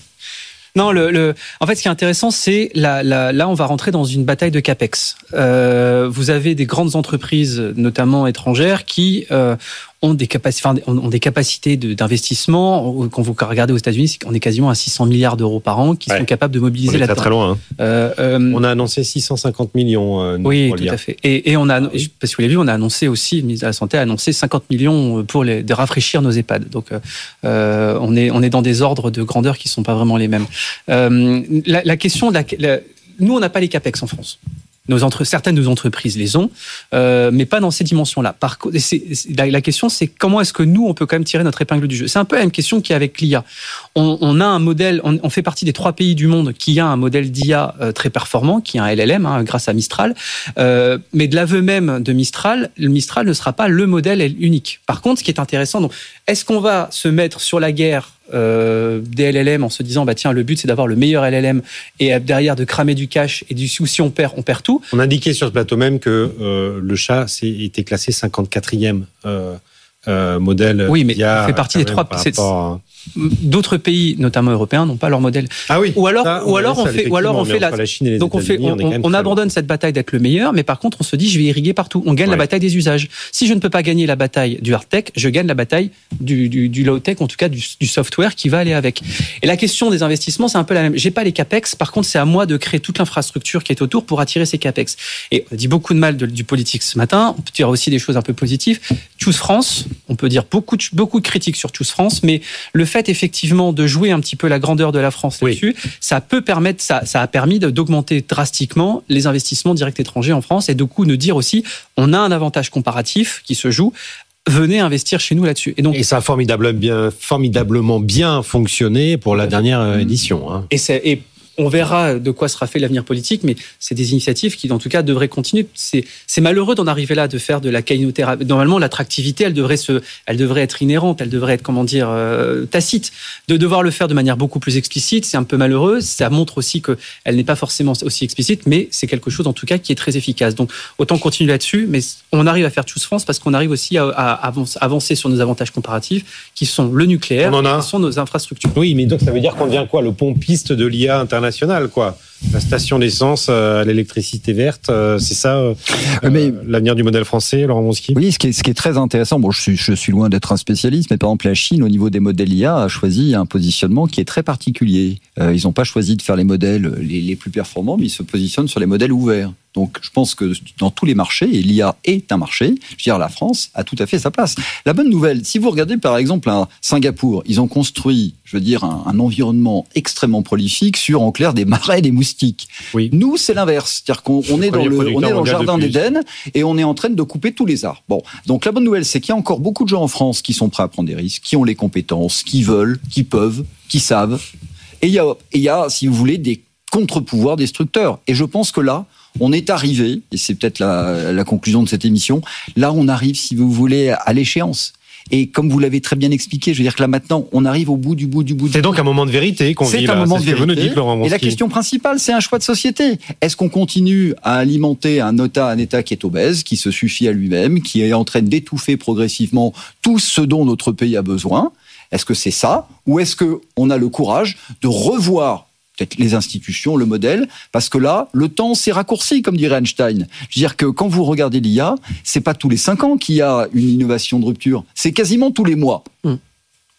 [SPEAKER 4] Non, le, le, en fait, ce qui est intéressant, c'est la, la, là, on va rentrer dans une bataille de capex. Euh, vous avez des grandes entreprises, notamment étrangères, qui euh, ont des capacités, enfin, ont des capacités de, d'investissement. Quand vous regardez aux États-Unis, on est quasiment à six cents milliards d'euros par an qui ouais. sont capables de mobiliser
[SPEAKER 2] là-dedans.
[SPEAKER 4] On est
[SPEAKER 2] très très loin. Hein.
[SPEAKER 4] Euh, euh,
[SPEAKER 2] on a annoncé six cent cinquante millions. Euh,
[SPEAKER 4] oui, tout à fait. Et, et on a, parce que vous l'avez vu, on a annoncé aussi, le ministre de la Santé a annoncé cinquante millions pour les, de rafraîchir nos EHPAD. Donc, euh, on est, on est dans des ordres de grandeur qui sont pas vraiment les mêmes. Euh, la, la question, de la, la, nous, on n'a pas les capex en France. Nos entre, certaines de nos entreprises les ont, euh, mais pas dans ces dimensions-là. Par contre, c'est, c'est, la, la question, c'est comment est-ce que nous, on peut quand même tirer notre épingle du jeu. C'est un peu la même question qu'il y a avec l'I A. On, on a un modèle, on, on fait partie des trois pays du monde qui a un modèle d'I A euh, très performant, qui est un L L M, hein, grâce à Mistral. Euh, mais de l'aveu même de Mistral, le Mistral ne sera pas le modèle unique. Par contre, ce qui est intéressant, donc, est-ce qu'on va se mettre sur la guerre Euh, des L L M en se disant bah tiens le but c'est d'avoir le meilleur L L M et derrière de cramer du cash et du si on perd on perd tout.
[SPEAKER 2] On indiquait sur ce plateau même que euh, le chat c'est, était classé cinquante-quatrième euh, euh, modèle.
[SPEAKER 4] Oui mais il fait partie des trois. À... D'autres pays, notamment européens, n'ont pas leur modèle.
[SPEAKER 2] Ah oui.
[SPEAKER 4] Ou alors,
[SPEAKER 2] ça,
[SPEAKER 4] ou alors on fait, ou alors on fait la.
[SPEAKER 2] la Chine et les
[SPEAKER 4] donc on fait, on, on, on abandonne cette bataille d'être le meilleur, mais par contre on se dit je vais irriguer partout. On gagne ouais. la bataille des usages. Si je ne peux pas gagner la bataille du hard tech, je gagne la bataille du, du, du low tech, en tout cas du, du software qui va aller avec. Et la question des investissements, c'est un peu la même. J'ai pas les capex, par contre c'est à moi de créer toute l'infrastructure qui est autour pour attirer ces capex. Et on dit beaucoup de mal de, du politique ce matin. On peut dire aussi des choses un peu positives. Choose France, on peut dire beaucoup de, beaucoup de critiques sur Choose France, mais le fait effectivement de jouer un petit peu la grandeur de la France là-dessus, oui. ça peut permettre, ça, ça a permis de, d'augmenter drastiquement les investissements directs étrangers en France et de coup de dire aussi, on a un avantage comparatif qui se joue. Venez investir chez nous là-dessus.
[SPEAKER 2] Et, donc, et ça a formidablement bien, formidablement bien fonctionné pour la dernière édition. Hein.
[SPEAKER 4] Et, c'est, et on verra de quoi sera fait l'avenir politique, mais c'est des initiatives qui, en tout cas, devraient continuer. C'est, c'est malheureux d'en arriver là, de faire de la keynothérapie. Normalement, l'attractivité, elle devrait se, elle devrait être inhérente, elle devrait être, comment dire, euh, tacite. De devoir le faire de manière beaucoup plus explicite, c'est un peu malheureux. Ça montre aussi que elle n'est pas forcément aussi explicite, mais c'est quelque chose, en tout cas, qui est très efficace. Donc, autant continuer là-dessus, mais on arrive à faire Choose France parce qu'on arrive aussi à, à avancer sur nos avantages comparatifs, qui sont le nucléaire, qui sont nos infrastructures.
[SPEAKER 2] Oui, mais donc ça veut dire qu'on devient quoi, le pompiste de l'I A international? Quoi. La station d'essence euh, à l'électricité verte, euh, c'est ça euh, mais, l'avenir du modèle français, Laurent Monski?
[SPEAKER 5] Oui, ce qui est, ce qui est très intéressant, bon, je suis, je suis loin d'être un spécialiste, mais par exemple la Chine, au niveau des modèles I A, a choisi un positionnement qui est très particulier. Euh, ils n'ont pas choisi de faire les modèles les, les plus performants, mais ils se positionnent sur les modèles ouverts. Donc, je pense que dans tous les marchés, et l'I A est un marché, je veux dire, la France a tout à fait sa place. La bonne nouvelle, si vous regardez par exemple à Singapour, ils ont construit, je veux dire, un, un environnement extrêmement prolifique sur, en clair, des marais, des moustiques. Oui. Nous, c'est l'inverse. C'est-à-dire qu'on on est dans le, on est dans le jardin d'Éden et on est en train de couper tous les arbres. Bon. Donc, la bonne nouvelle, c'est qu'il y a encore beaucoup de gens en France qui sont prêts à prendre des risques, qui ont les compétences, qui veulent, qui peuvent, qui savent. Et il y a, et il y a, si vous voulez, des contre-pouvoirs destructeurs. Et je pense que là, on est arrivé, et c'est peut-être la, la conclusion de cette émission, là on arrive, si vous voulez, à l'échéance. Et comme vous l'avez très bien expliqué, je veux dire que là maintenant, on arrive au bout du bout du bout.
[SPEAKER 2] C'est
[SPEAKER 5] du
[SPEAKER 2] donc
[SPEAKER 5] bout.
[SPEAKER 2] un moment de vérité qu'on
[SPEAKER 5] c'est
[SPEAKER 2] vit
[SPEAKER 5] là.
[SPEAKER 2] Un moment
[SPEAKER 5] c'est
[SPEAKER 2] de vérité. Vous nous dites, Laurent Monski. Et la question principale, c'est un choix de société. Est-ce qu'on continue à alimenter un État, un État qui est obèse, qui se suffit à lui-même, qui est en train d'étouffer progressivement tout ce dont notre pays a besoin? Est-ce que c'est ça? Ou est-ce qu'on a le courage de revoir peut-être les institutions, le modèle, parce que là, le temps s'est raccourci, comme dirait Einstein. Je veux dire que quand vous regardez l'I A, c'est pas tous les cinq ans qu'il y a une innovation de rupture, c'est quasiment tous les mois. Mmh.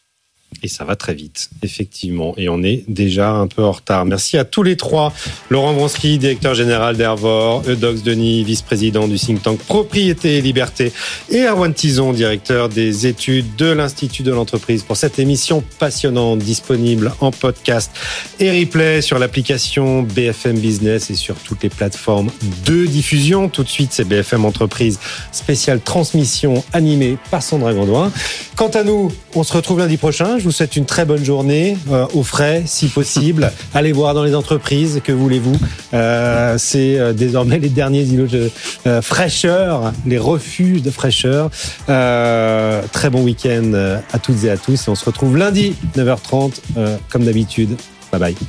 [SPEAKER 2] Et ça va très vite, effectivement. Et on est déjà un peu en retard. Merci à tous les trois. Laurent Wronski, directeur général d'Hervor, Eudox Denis, vice-président du think tank Propriété et Liberté, et Erwan Tison, directeur des études de l'Institut de l'entreprise, pour cette émission passionnante, disponible en podcast et replay sur l'application B F M Business et sur toutes les plateformes de diffusion. Tout de suite, c'est B F M Entreprise, spéciale transmission animée par Sandra Gondouin. Quant à nous, on se retrouve lundi prochain. Je vous souhaite une très bonne journée, euh, au frais, si possible. Allez voir dans les entreprises, que voulez-vous. Euh, c'est euh, désormais les derniers îlots de euh, fraîcheur, les refuges de fraîcheur. Euh, très bon week-end à toutes et à tous. Et on se retrouve lundi, neuf heures trente, euh, comme d'habitude. Bye bye.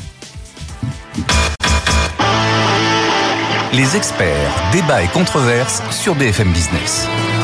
[SPEAKER 1] Les experts, débats et controverses sur B F M Business.